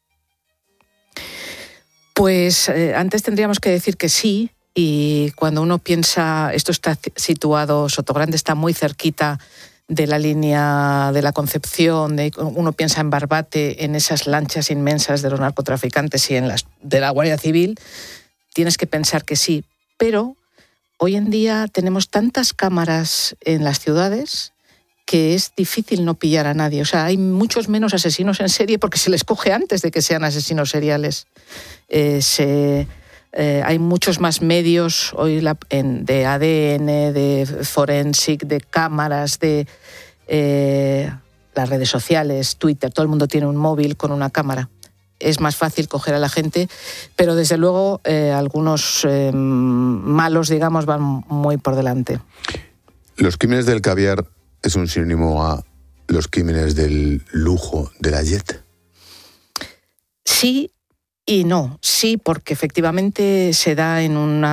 Pues antes tendríamos que decir que sí, y cuando uno piensa, esto está situado, Sotogrande está muy cerquita de la línea de la Concepción, uno piensa en Barbate, en esas lanchas inmensas de los narcotraficantes y en las de la Guardia Civil, tienes que pensar que sí. Pero hoy en día tenemos tantas cámaras en las ciudades que es difícil no pillar a nadie. O sea, hay muchos menos asesinos en serie porque se les coge antes de que sean asesinos seriales. Hay muchos más medios hoy de ADN, de forensic, de cámaras, de las redes sociales, Twitter. Todo el mundo tiene un móvil con una cámara. Es más fácil coger a la gente, pero desde luego algunos malos, digamos, van muy por delante. ¿Los crímenes del caviar es un sinónimo a los crímenes del lujo de la jet? Sí y no. Sí, porque efectivamente se da en un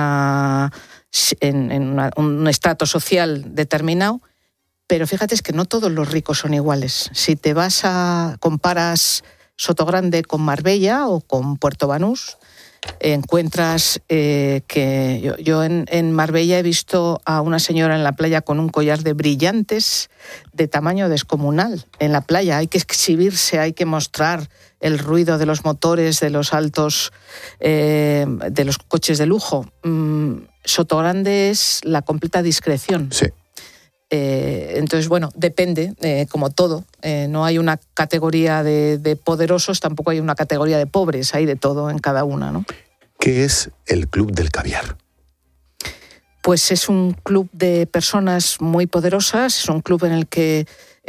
estrato social determinado, pero fíjate, es que no todos los ricos son iguales. Si te comparas Sotogrande con Marbella o con Puerto Banús, encuentras que yo en Marbella he visto a una señora en la playa con un collar de brillantes de tamaño descomunal. En la playa hay que exhibirse, hay que mostrar el ruido de los motores, de los altos, de los coches de lujo. Sotogrande es la completa discreción. Sí. Entonces, bueno, depende, como todo. No hay una categoría de poderosos, tampoco hay una categoría de pobres, hay de todo en cada una, ¿no? ¿Qué es el Club del Caviar? Pues es un club de personas muy poderosas, es un club en el que,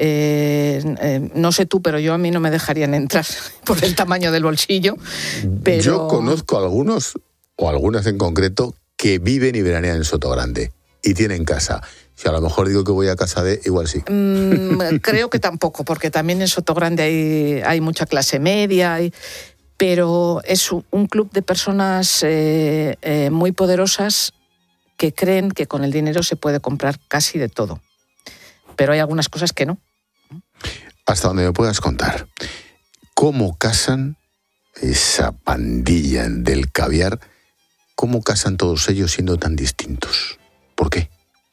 no sé tú, pero a mí no me dejarían entrar por el tamaño del bolsillo. Pero... Yo conozco a algunos, o algunas en concreto, que viven y veranean en Sotogrande y tienen casa. Si a lo mejor digo que voy a casa de, igual sí. Creo que tampoco, porque también en Sotogrande hay mucha clase media, pero es un club de personas muy poderosas que creen que con el dinero se puede comprar casi de todo. Pero hay algunas cosas que no. Hasta donde me puedas contar, ¿cómo casan esa pandilla del caviar? ¿Cómo casan todos ellos siendo tan distintos? ¿Por qué?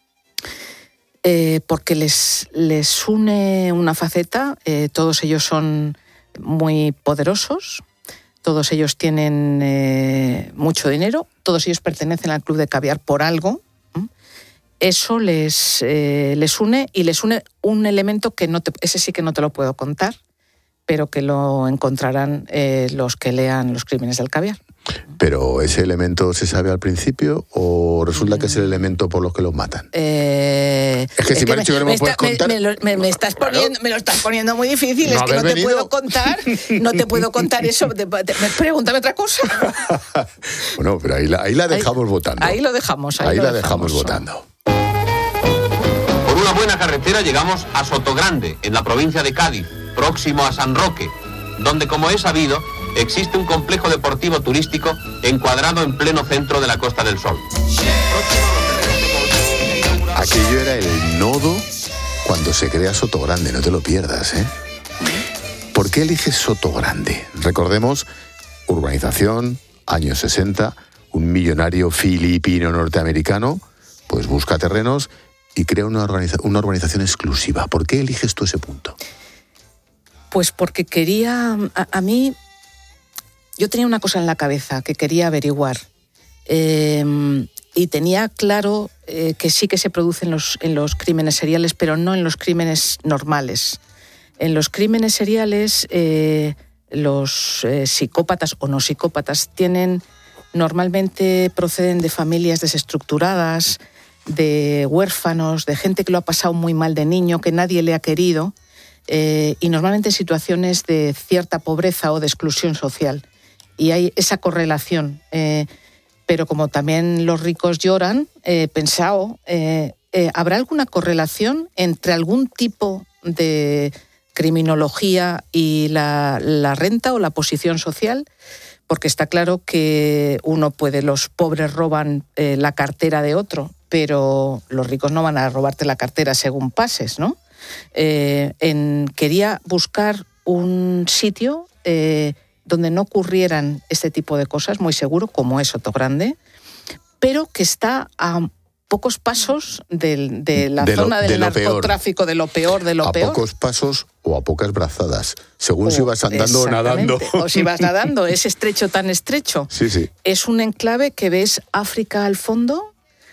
Porque les une una faceta. Todos ellos son muy poderosos, todos ellos tienen mucho dinero, todos ellos pertenecen al club de caviar por algo. Eso les une, y les une un elemento que ese sí que no te lo puedo contar, pero que lo encontrarán los que lean Los crímenes del caviar. ¿Pero ese elemento se sabe al principio o resulta que es el elemento por los que los matan? Es que si me has dicho que no me puedes contar... Me lo estás poniendo muy difícil, es que no te puedo contar, no te puedo contar eso. Pregúntame otra cosa. Bueno, pero ahí la dejamos votando. Ahí lo dejamos. Ahí la dejamos votando. Por una buena carretera llegamos a Sotogrande, en la provincia de Cádiz, próximo a San Roque, donde, como es sabido, existe un complejo deportivo turístico encuadrado en pleno centro de la Costa del Sol. Aquello era el nodo cuando se crea Sotogrande, no te lo pierdas, ¿eh? ¿Por qué eliges Sotogrande? Recordemos, urbanización, años 60, un millonario filipino norteamericano, pues busca terrenos y crea una urbanización exclusiva. ¿Por qué eliges tú ese punto? Pues porque quería, a mí, yo tenía una cosa en la cabeza que quería averiguar, y tenía claro que sí que se producen en los crímenes seriales, pero no en los crímenes normales. En los crímenes seriales, los psicópatas o no psicópatas normalmente proceden de familias desestructuradas, de huérfanos, de gente que lo ha pasado muy mal de niño, que nadie le ha querido, y normalmente en situaciones de cierta pobreza o de exclusión social. Y hay esa correlación. Pero como también los ricos lloran, he pensado, ¿habrá alguna correlación entre algún tipo de criminología y la renta o la posición social? Porque está claro que los pobres roban la cartera de otro, pero los ricos no van a robarte la cartera según pases, ¿no? Quería buscar un sitio donde no ocurrieran este tipo de cosas, muy seguro, como es Sotogrande, pero que está a pocos pasos de la zona del narcotráfico, de lo peor de lo peor. A pocos pasos o a pocas brazadas, según si vas andando o nadando. O si vas nadando, es estrecho, tan estrecho. Sí, sí. Es un enclave que ves África al fondo,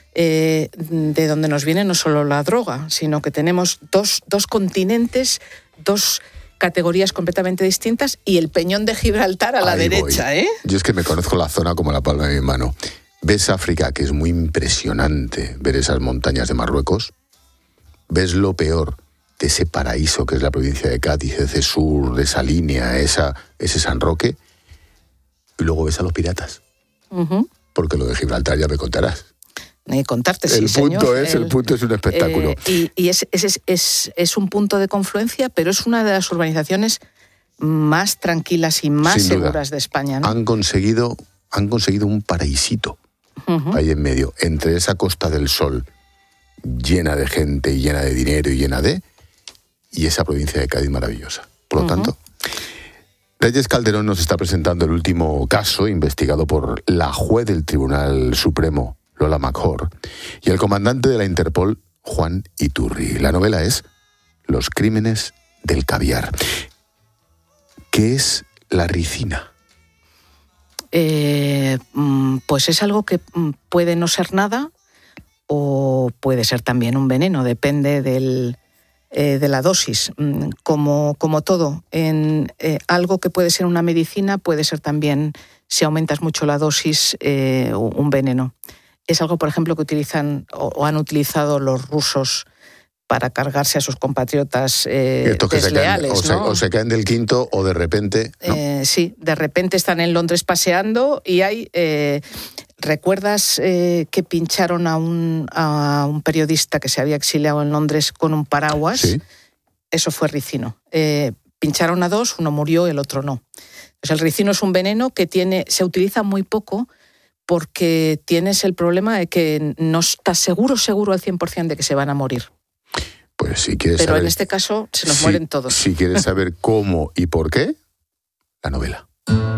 de donde nos viene no solo la droga, sino que tenemos dos continentes, dos categorías completamente distintas, y el Peñón de Gibraltar a la derecha, ¿eh? Yo es que me conozco la zona como la palma de mi mano. Ves África, que es muy impresionante ver esas montañas de Marruecos. Ves lo peor de ese paraíso que es la provincia de Cádiz, ese sur, de esa línea, ese San Roque. Y luego ves a los piratas. Uh-huh. Porque lo de Gibraltar ya me contarás. Ni contarte, sí, el punto es un espectáculo. Y es un punto de confluencia, pero es una de las urbanizaciones más tranquilas y más seguras de España, ¿no? Han conseguido un paraísito, uh-huh, ahí en medio, entre esa Costa del Sol llena de gente y llena de dinero y esa provincia de Cádiz maravillosa. Por lo tanto, Reyes Calderón nos está presentando el último caso investigado por la juez del Tribunal Supremo, Lola McHugh, y el comandante de la Interpol, Juan Iturri. La novela es Los crímenes del caviar. ¿Qué es la ricina? Pues es algo que puede no ser nada o puede ser también un veneno, depende de la dosis. Como todo, en algo que puede ser una medicina puede ser también, si aumentas mucho la dosis, un veneno. Es algo, por ejemplo, que utilizan o han utilizado los rusos para cargarse a sus compatriotas desleales, ¿no? O se caen del quinto o de repente, ¿no? Sí, de repente están en Londres paseando y hay... ¿Recuerdas que pincharon a un periodista que se había exiliado en Londres con un paraguas? Sí. Eso fue ricino. Pincharon a dos, uno murió, el otro no. Pues el ricino es un veneno que se utiliza muy poco porque tienes el problema de que no estás seguro al 100% de que se van a morir. Pues si quieres Pero saber, en este caso se nos mueren todos. Si quieres saber cómo y por qué, la novela.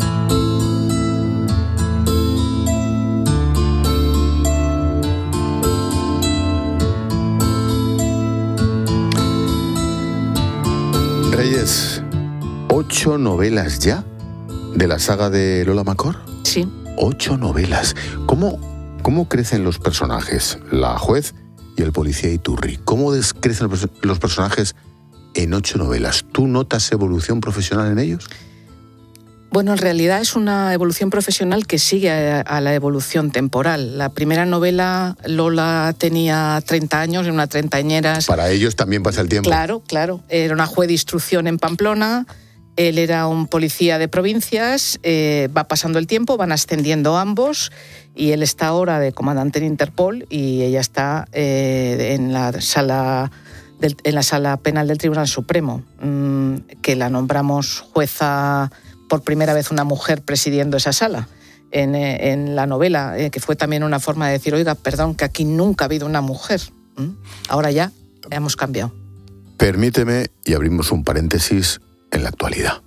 Reyes, 8 novelas ya de la saga de Lola McCord. Sí. 8 novelas. ¿Cómo crecen los personajes? La juez y el policía Iturri. ¿Cómo crecen los personajes en 8 novelas? ¿Tú notas evolución profesional en ellos? Bueno, en realidad es una evolución profesional que sigue a la evolución temporal. La primera novela, Lola tenía 30 años, era una treintañera. Para ellos también pasa el tiempo. Claro. Era una juez de instrucción en Pamplona, él era un policía de provincias, va pasando el tiempo, van ascendiendo ambos, y él está ahora de comandante en Interpol y ella está en la sala penal del Tribunal Supremo, que la nombramos jueza... por primera vez una mujer presidiendo esa sala en la novela, que fue también una forma de decir, oiga, perdón, que aquí nunca ha habido una mujer. Ahora ya hemos cambiado. Permíteme, y abrimos un paréntesis en la actualidad.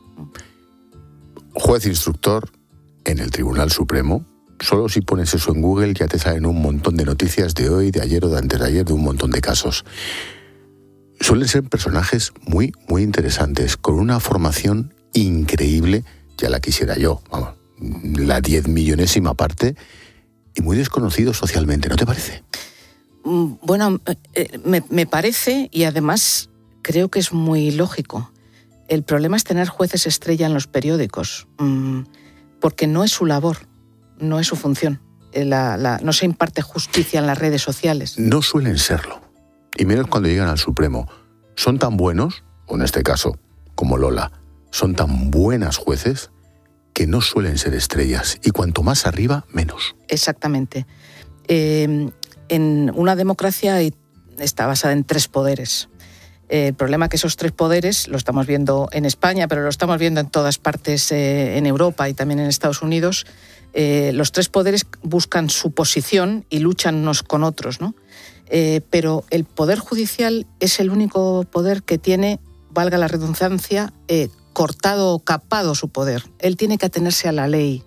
Juez instructor en el Tribunal Supremo. Solo si pones eso en Google ya te salen un montón de noticias de hoy, de ayer o de antes de ayer, de un montón de casos. Suelen ser personajes muy, muy interesantes, con una formación increíble, ya la quisiera yo, vamos, la 10.000.000ª parte, y muy desconocido socialmente, ¿no te parece? Bueno, me parece, y además creo que es muy lógico. El problema es tener jueces estrella en los periódicos, porque no es su labor, no es su función. No se imparte justicia en las redes sociales. No suelen serlo, y menos cuando llegan al Supremo. Son tan buenos, o en este caso, como Lola, son tan buenas jueces que no suelen ser estrellas, y cuanto más arriba, menos. Exactamente. En una democracia está basada en 3 poderes. El problema es que esos 3 poderes, lo estamos viendo en España, pero lo estamos viendo en todas partes en Europa y también en Estados Unidos, los 3 poderes buscan su posición y luchan unos con otros, ¿no? Pero el Poder Judicial es el único poder que tiene, valga la redundancia, cortado o capado su poder. Él tiene que atenerse a la ley.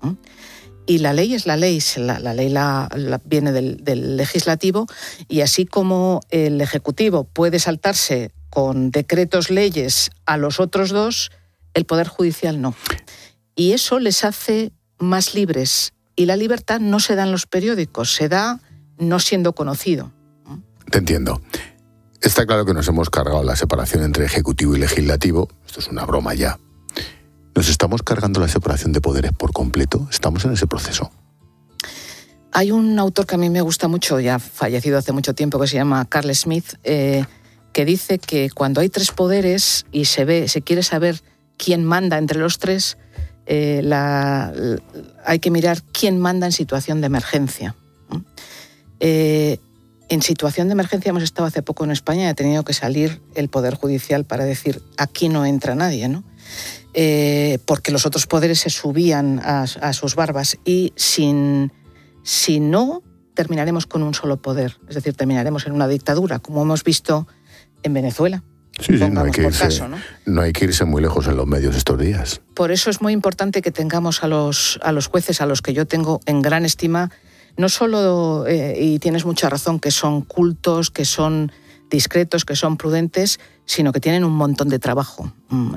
Y la ley es la ley. La ley viene del legislativo, y así como el ejecutivo puede saltarse con decretos leyes a los otros 2, el Poder Judicial no. Y eso les hace más libres. Y la libertad no se da en los periódicos, se da no siendo conocido. Te entiendo. Está claro que nos hemos cargado la separación entre ejecutivo y legislativo. Esto es una broma ya. ¿Nos estamos cargando la separación de poderes por completo? ¿Estamos en ese proceso? Hay un autor que a mí me gusta mucho, ya fallecido hace mucho tiempo, que se llama Carl Smith, que dice que cuando hay 3 poderes y se quiere saber quién manda entre los 3, hay que mirar quién manda en situación de emergencia. En situación de emergencia hemos estado hace poco en España y ha tenido que salir el Poder Judicial para decir aquí no entra nadie, ¿no? Porque los otros poderes se subían a sus barbas, y si no, terminaremos con un solo poder, es decir, terminaremos en una dictadura, como hemos visto en Venezuela. Sí, no hay que irse muy lejos en los medios estos días. Por eso es muy importante que tengamos a los jueces, a los que yo tengo en gran estima, no solo, y tienes mucha razón, que son cultos, que son discretos, que son prudentes, sino que tienen un montón de trabajo,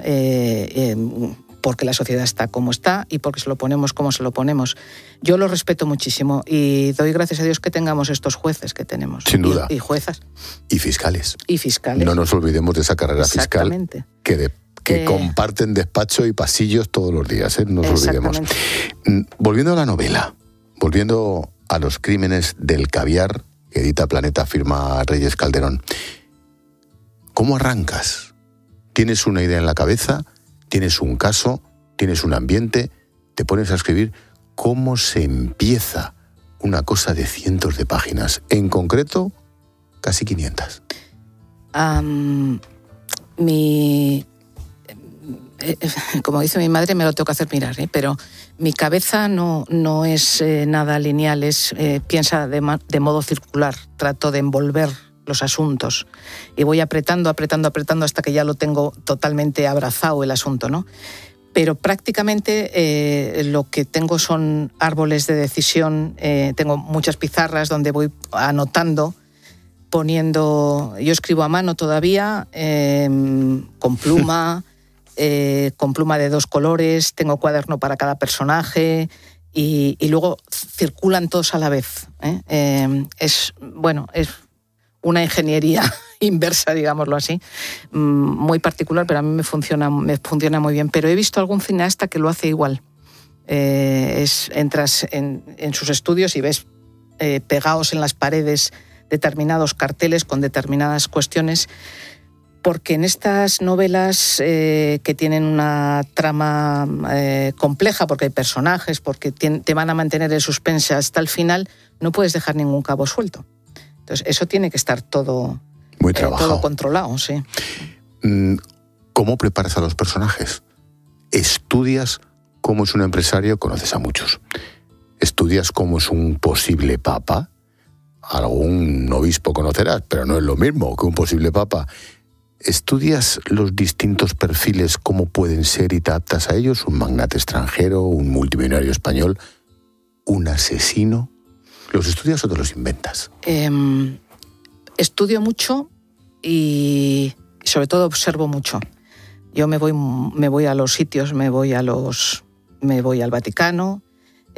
porque la sociedad está como está y porque se lo ponemos como se lo ponemos. Yo lo respeto muchísimo y doy gracias a Dios que tengamos estos jueces que tenemos. Sin duda. Y juezas. Y fiscales. Y fiscales. No nos olvidemos de esa carrera fiscal que comparten despacho y pasillos todos los días, no nos olvidemos. Volviendo a la novela, volviendo a los crímenes del caviar, que edita Planeta, firma Reyes Calderón. ¿Cómo arrancas? ¿Tienes una idea en la cabeza? ¿Tienes un caso? ¿Tienes un ambiente? ¿Te pones a escribir? ¿Cómo se empieza una cosa de cientos de páginas? En concreto, casi 500. como dice mi madre, me lo tengo que hacer mirar, pero mi cabeza no es nada lineal, piensa de modo circular, trato de envolver los asuntos y voy apretando hasta que ya lo tengo totalmente abrazado el asunto, ¿no? Pero prácticamente lo que tengo son árboles de decisión, tengo muchas pizarras donde voy anotando, poniendo, yo escribo a mano todavía, con pluma de 2 colores, tengo cuaderno para cada personaje y luego circulan todos a la vez. Es una ingeniería inversa, digámoslo así, muy particular, pero a mí me funciona muy bien. Pero he visto algún cineasta que lo hace igual. Entras en sus estudios y ves pegados en las paredes determinados carteles con determinadas cuestiones, porque en estas novelas que tienen una trama compleja, porque hay personajes, porque te van a mantener el suspense hasta el final, no puedes dejar ningún cabo suelto. Entonces, eso tiene que estar todo muy trabajado, todo controlado, sí. ¿Cómo preparas a los personajes? ¿Estudias cómo es un empresario? Conoces a muchos. ¿Estudias cómo es un posible papa? Algún obispo conocerás, pero no es lo mismo que un posible papa. ¿Estudias los distintos perfiles, cómo pueden ser y te adaptas a ellos? ¿Un magnate extranjero, un multimillonario español, un asesino? ¿Los estudias o te los inventas? Estudio mucho y sobre todo observo mucho. Yo me voy a los sitios, me voy al Vaticano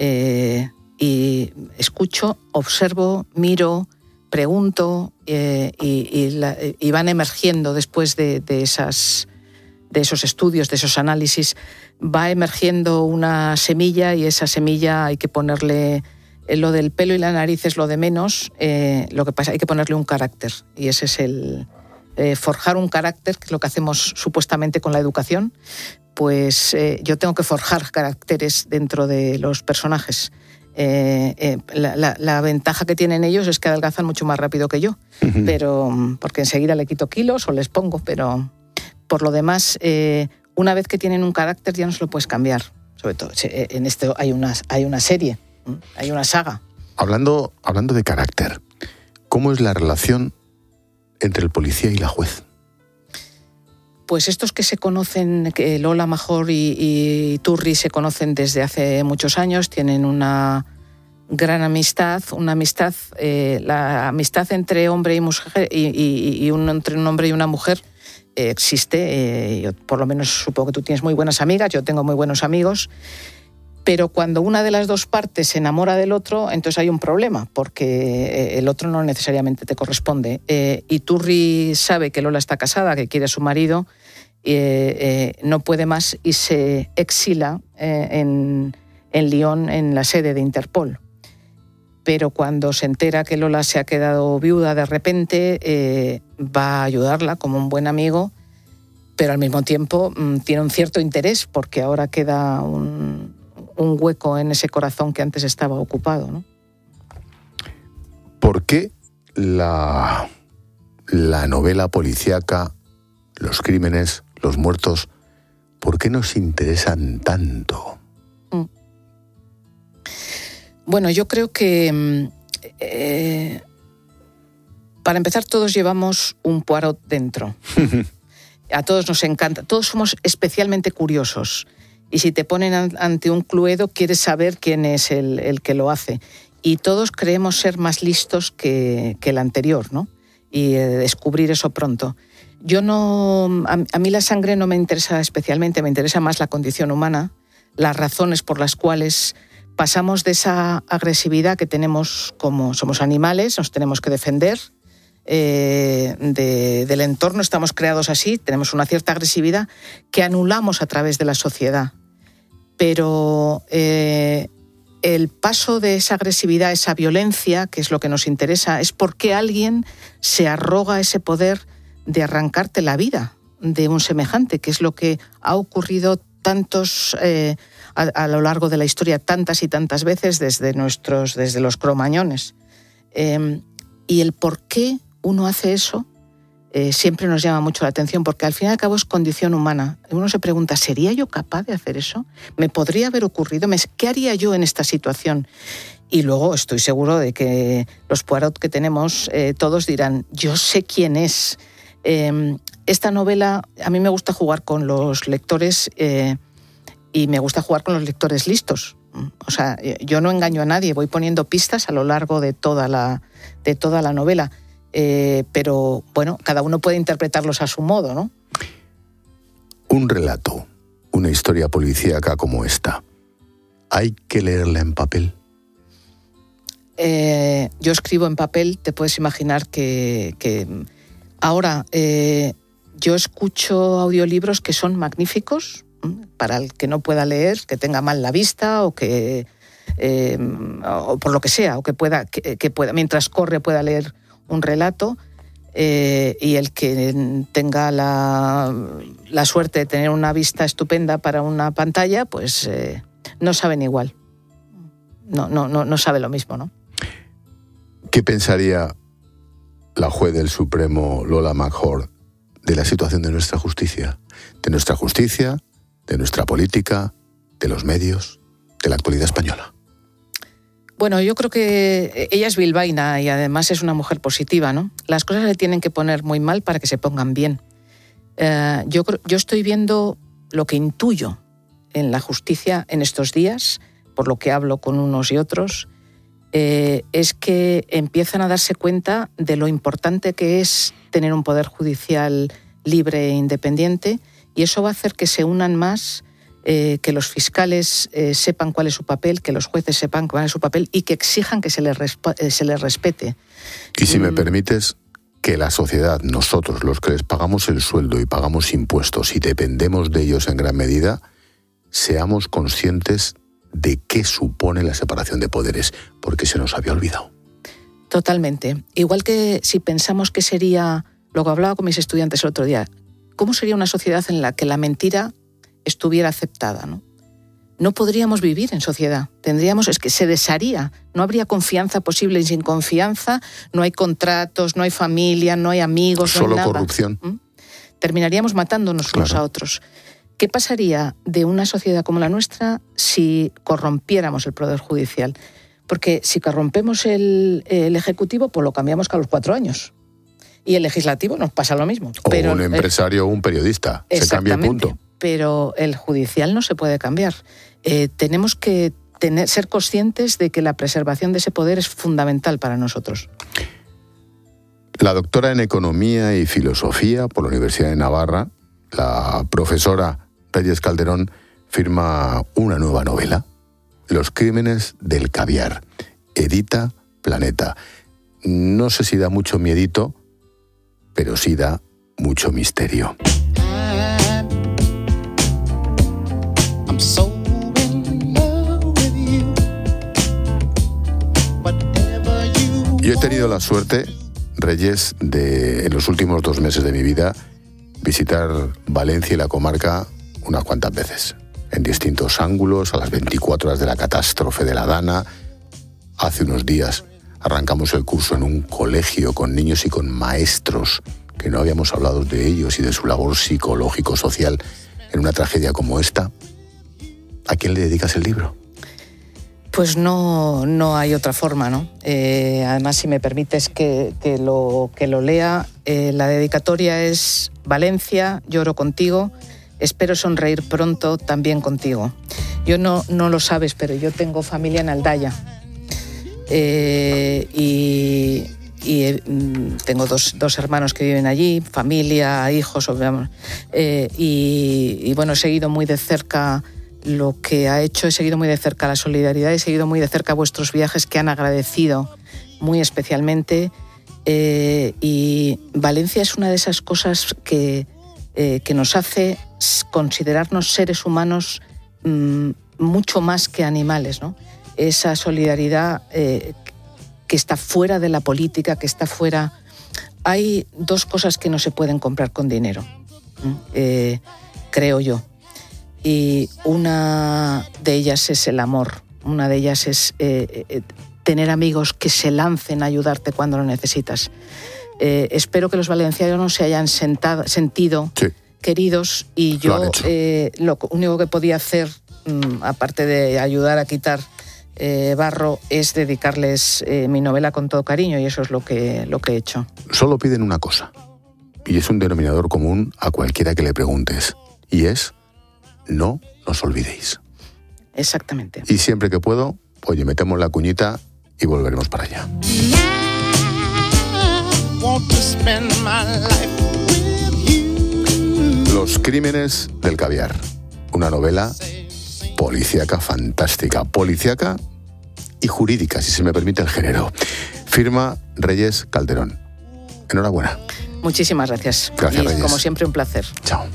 y escucho, observo, miro, pregunto y van emergiendo después de esos estudios, de esos análisis, va emergiendo una semilla y esa semilla hay que ponerle... Lo del pelo y la nariz es lo de menos, lo que pasa hay que ponerle un carácter y ese es el forjar un carácter, que es lo que hacemos supuestamente con la educación. Pues yo tengo que forjar caracteres dentro de los personajes. La ventaja que tienen ellos es que adelgazan mucho más rápido que yo, pero porque enseguida le quito kilos o les pongo, pero por lo demás, una vez que tienen un carácter ya no se lo puedes cambiar. Sobre todo en esto hay una serie. Hay una saga. Hablando de carácter, ¿cómo es la relación entre el policía y la juez? Pues estos que se conocen, que Lola Major y Turri se conocen desde hace muchos años, tienen una gran amistad, la amistad entre hombre y mujer entre un hombre y una mujer existe. Yo por lo menos supongo que tú tienes muy buenas amigas, yo tengo muy buenos amigos. Pero cuando una de las dos partes se enamora del otro, entonces hay un problema, porque el otro no necesariamente te corresponde. Y Turri sabe que Lola está casada, que quiere a su marido, no puede más y se exila en Lyon, en la sede de Interpol. Pero cuando se entera que Lola se ha quedado viuda de repente, va a ayudarla como un buen amigo, pero al mismo tiempo tiene un cierto interés, porque ahora queda un hueco en ese corazón que antes estaba ocupado, ¿no? ¿Por qué la novela policíaca, los crímenes, los muertos, por qué nos interesan tanto? Bueno, yo creo que para empezar todos llevamos un Poirot dentro. A todos nos encanta, todos somos especialmente curiosos. Y si te ponen ante un Cluedo, quieres saber quién es el que lo hace. Y todos creemos ser más listos que el anterior, ¿no? Y descubrir eso pronto. A mí la sangre no me interesa especialmente, me interesa más la condición humana, las razones por las cuales pasamos de esa agresividad que tenemos como somos animales, nos tenemos que defender del entorno, estamos creados así, tenemos una cierta agresividad que anulamos a través de la sociedad. Pero el paso de esa agresividad, esa violencia, que es lo que nos interesa, es por qué alguien se arroga ese poder de arrancarte la vida de un semejante, que es lo que ha ocurrido a lo largo de la historia tantas y tantas veces desde los cromañones. Y el por qué uno hace eso siempre nos llama mucho la atención, porque al fin y al cabo es condición humana. Uno se pregunta, ¿sería yo capaz de hacer eso? ¿Me podría haber ocurrido? ¿Qué haría yo en esta situación? Y luego estoy seguro de que los Poirot que tenemos, todos dirán, yo sé quién es. Esta novela, a mí me gusta jugar con los lectores y me gusta jugar con los lectores listos. O sea, yo no engaño a nadie, voy poniendo pistas a lo largo de toda la novela. Pero, bueno, cada uno puede interpretarlos a su modo, ¿no? Un relato, una historia policíaca como esta, ¿hay que leerla en papel? Yo escribo en papel, te puedes imaginar que ahora yo escucho audiolibros que son magníficos para el que no pueda leer, que tenga mal la vista o que o por lo que sea, o que pueda mientras corre pueda leer un relato, y el que tenga la suerte de tener una vista estupenda para una pantalla, pues no saben igual. No sabe lo mismo, ¿no? ¿Qué pensaría la juez del Supremo, Lola McHugh, de la situación de nuestra justicia? De nuestra justicia, de nuestra política, de los medios, de la actualidad española. Bueno, yo creo que ella es bilbaína y además es una mujer positiva, ¿no? Las cosas se tienen que poner muy mal para que se pongan bien. Yo estoy viendo lo que intuyo en la justicia en estos días, por lo que hablo con unos y otros, es que empiezan a darse cuenta de lo importante que es tener un poder judicial libre e independiente, y eso va a hacer que se unan más, que los fiscales sepan cuál es su papel, que los jueces sepan cuál es su papel y que exijan que se les respete. Y si me permites, que la sociedad, nosotros, los que les pagamos el sueldo y pagamos impuestos y dependemos de ellos en gran medida, seamos conscientes de qué supone la separación de poderes, porque se nos había olvidado. Totalmente. Igual que si pensamos que sería, lo que hablaba con mis estudiantes el otro día, ¿cómo sería una sociedad en la que la mentira estuviera aceptada, ¿no? No podríamos vivir en sociedad. Es que se desharía. No habría confianza posible, y sin confianza no hay contratos, no hay familia, no hay amigos, solo no hay nada. Solo corrupción. Terminaríamos matándonos unos a otros. ¿Qué pasaría de una sociedad como la nuestra si corrompiéramos el Poder Judicial? Porque si corrompemos el Ejecutivo, pues lo cambiamos cada 4 años. Y el Legislativo nos pasa lo mismo. O un empresario o un periodista. Se cambia el punto. Pero el judicial no se puede cambiar. Tenemos que ser conscientes de que la preservación de ese poder es fundamental para nosotros. La doctora en Economía y Filosofía por la Universidad de Navarra, la profesora Reyes Calderón, firma una nueva novela, Los crímenes del caviar. Edita Planeta. No sé si da mucho miedito, pero sí da mucho misterio. Yo he tenido la suerte, Reyes, de en los últimos 2 meses de mi vida visitar Valencia y la comarca unas cuantas veces, en distintos ángulos, a las 24 horas de la catástrofe de la Dana. Hace unos días arrancamos el curso en un colegio con niños y con maestros que no habíamos hablado de ellos y de su labor psicológico-social en una tragedia como esta. ¿A quién le dedicas el libro? Pues no hay otra forma, ¿no? Además, si me permites que lo lea, la dedicatoria es: Valencia, lloro contigo, espero sonreír pronto también contigo. Yo no lo sabes, pero yo tengo familia en Aldaya. Y tengo dos hermanos que viven allí, familia, hijos, y bueno, he seguido muy de cerca lo que ha hecho, he seguido muy de cerca la solidaridad, he seguido muy de cerca vuestros viajes, que han agradecido muy especialmente, y Valencia es una de esas cosas que nos hace considerarnos seres humanos mucho más que animales, ¿no? Esa solidaridad que está fuera de la política, que está fuera. Hay 2 cosas que no se pueden comprar con dinero, creo yo. Y una de ellas es el amor, una de ellas es tener amigos que se lancen a ayudarte cuando lo necesitas. Espero que los valencianos se hayan sentido queridos, y yo lo único que podía hacer, aparte de ayudar a quitar barro, es dedicarles mi novela con todo cariño, y eso es lo que he hecho. Solo piden una cosa, y es un denominador común a cualquiera que le preguntes, y es: no nos olvidéis. Exactamente. Y siempre que puedo, oye, metemos la cuñita y volveremos para allá. Los crímenes del caviar, una novela policíaca fantástica, policíaca y jurídica, si se me permite el género. Firma Reyes Calderón. Enhorabuena. Muchísimas gracias. Gracias, y Reyes. Como siempre, un placer. Chao.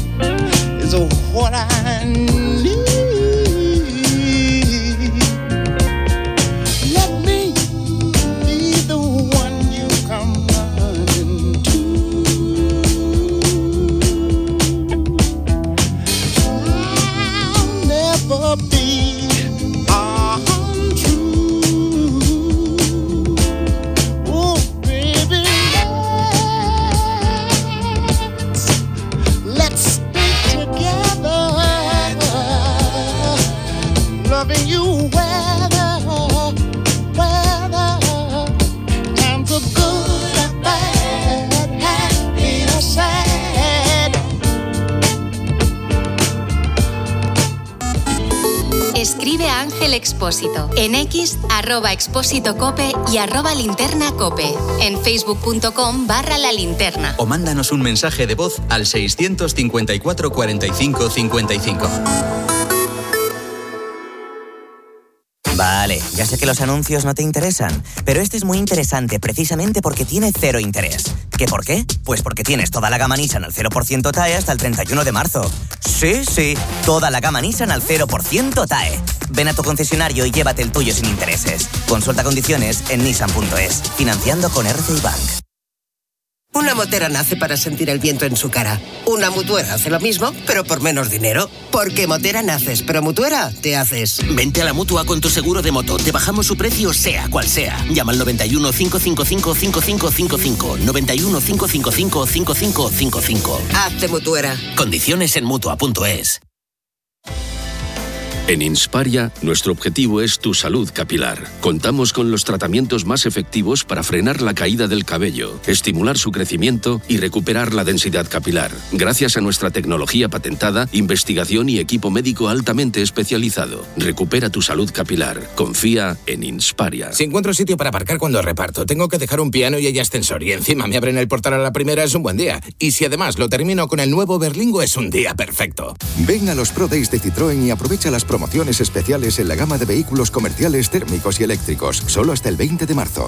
Escribe a Ángel Expósito en X, @expósitocope y @linternacope. En facebook.com/La Linterna. O mándanos un mensaje de voz al 654 45 55. Vale, ya sé que los anuncios no te interesan, pero este es muy interesante precisamente porque tiene cero interés. ¿Qué por qué? Pues porque tienes toda la gama Nissan al 0% TAE hasta el 31 de marzo. Sí, toda la gama Nissan al 0% TAE. Ven a tu concesionario y llévate el tuyo sin intereses. Consulta condiciones en nissan.es. Financiando con RCI Bank. Una motera nace para sentir el viento en su cara. Una mutuera hace lo mismo, pero por menos dinero. Porque motera naces, pero mutuera te haces. Vente a la Mutua con tu seguro de moto. Te bajamos su precio sea cual sea. Llama al 91 555 5555. 91 555 5555. Hazte mutuera. Condiciones en Mutua.es. En Insparia, nuestro objetivo es tu salud capilar. Contamos con los tratamientos más efectivos para frenar la caída del cabello, estimular su crecimiento y recuperar la densidad capilar. Gracias a nuestra tecnología patentada, investigación y equipo médico altamente especializado. Recupera tu salud capilar. Confía en Insparia. Si encuentro sitio para aparcar cuando reparto, tengo que dejar un piano y hay ascensor y encima me abren el portal a la primera, es un buen día. Y si además lo termino con el nuevo Berlingo, es un día perfecto. Ven a los Pro Days de Citroën y aprovecha las promociones especiales en la gama de vehículos comerciales térmicos y eléctricos, solo hasta el 20 de marzo.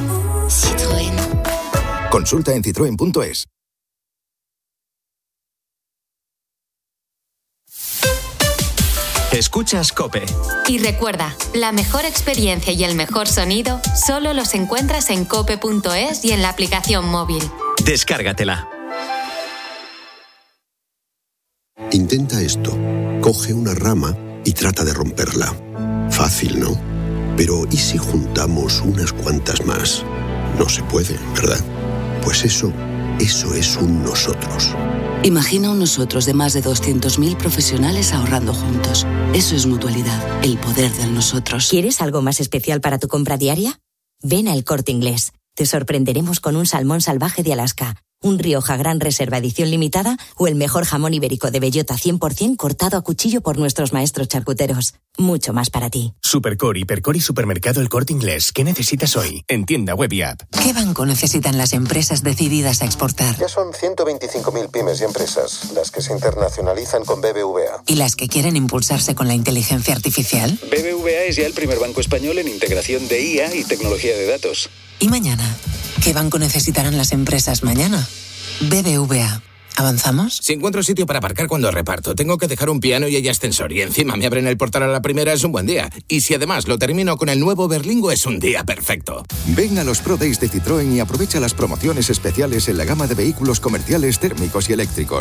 Citroën. Consulta en citroen.es. Escuchas COPE. Y recuerda, la mejor experiencia y el mejor sonido solo los encuentras en cope.es y en la aplicación móvil. Descárgatela. Intenta esto. Coge una rama y trata de romperla. Fácil, ¿no? Pero ¿y si juntamos unas cuantas más? No se puede, ¿verdad? Pues eso es un nosotros. Imagina un nosotros de más de 200.000 profesionales ahorrando juntos. Eso es mutualidad, el poder del nosotros. ¿Quieres algo más especial para tu compra diaria? Ven a El Corte Inglés. Te sorprenderemos con un salmón salvaje de Alaska, un Rioja Gran Reserva edición limitada o el mejor jamón ibérico de bellota 100% cortado a cuchillo por nuestros maestros charcuteros. Mucho más para ti. Supercore, Hipercore y Supermercado El Corte Inglés. ¿Qué necesitas hoy? En tienda web y app. ¿Qué banco necesitan las empresas decididas a exportar? Ya son 125.000 pymes y empresas las que se internacionalizan con BBVA. ¿Y las que quieren impulsarse con la inteligencia artificial? BBVA es ya el primer banco español en integración de IA y tecnología de datos. ¿Y mañana? ¿Qué banco necesitarán las empresas mañana? BBVA. ¿Avanzamos? Si encuentro sitio para aparcar cuando reparto, tengo que dejar un piano y hay ascensor y encima me abren el portal a la primera, es un buen día. Y si además lo termino con el nuevo Berlingo, es un día perfecto. Ven a los Pro Days de Citroën y aprovecha las promociones especiales en la gama de vehículos comerciales térmicos y eléctricos,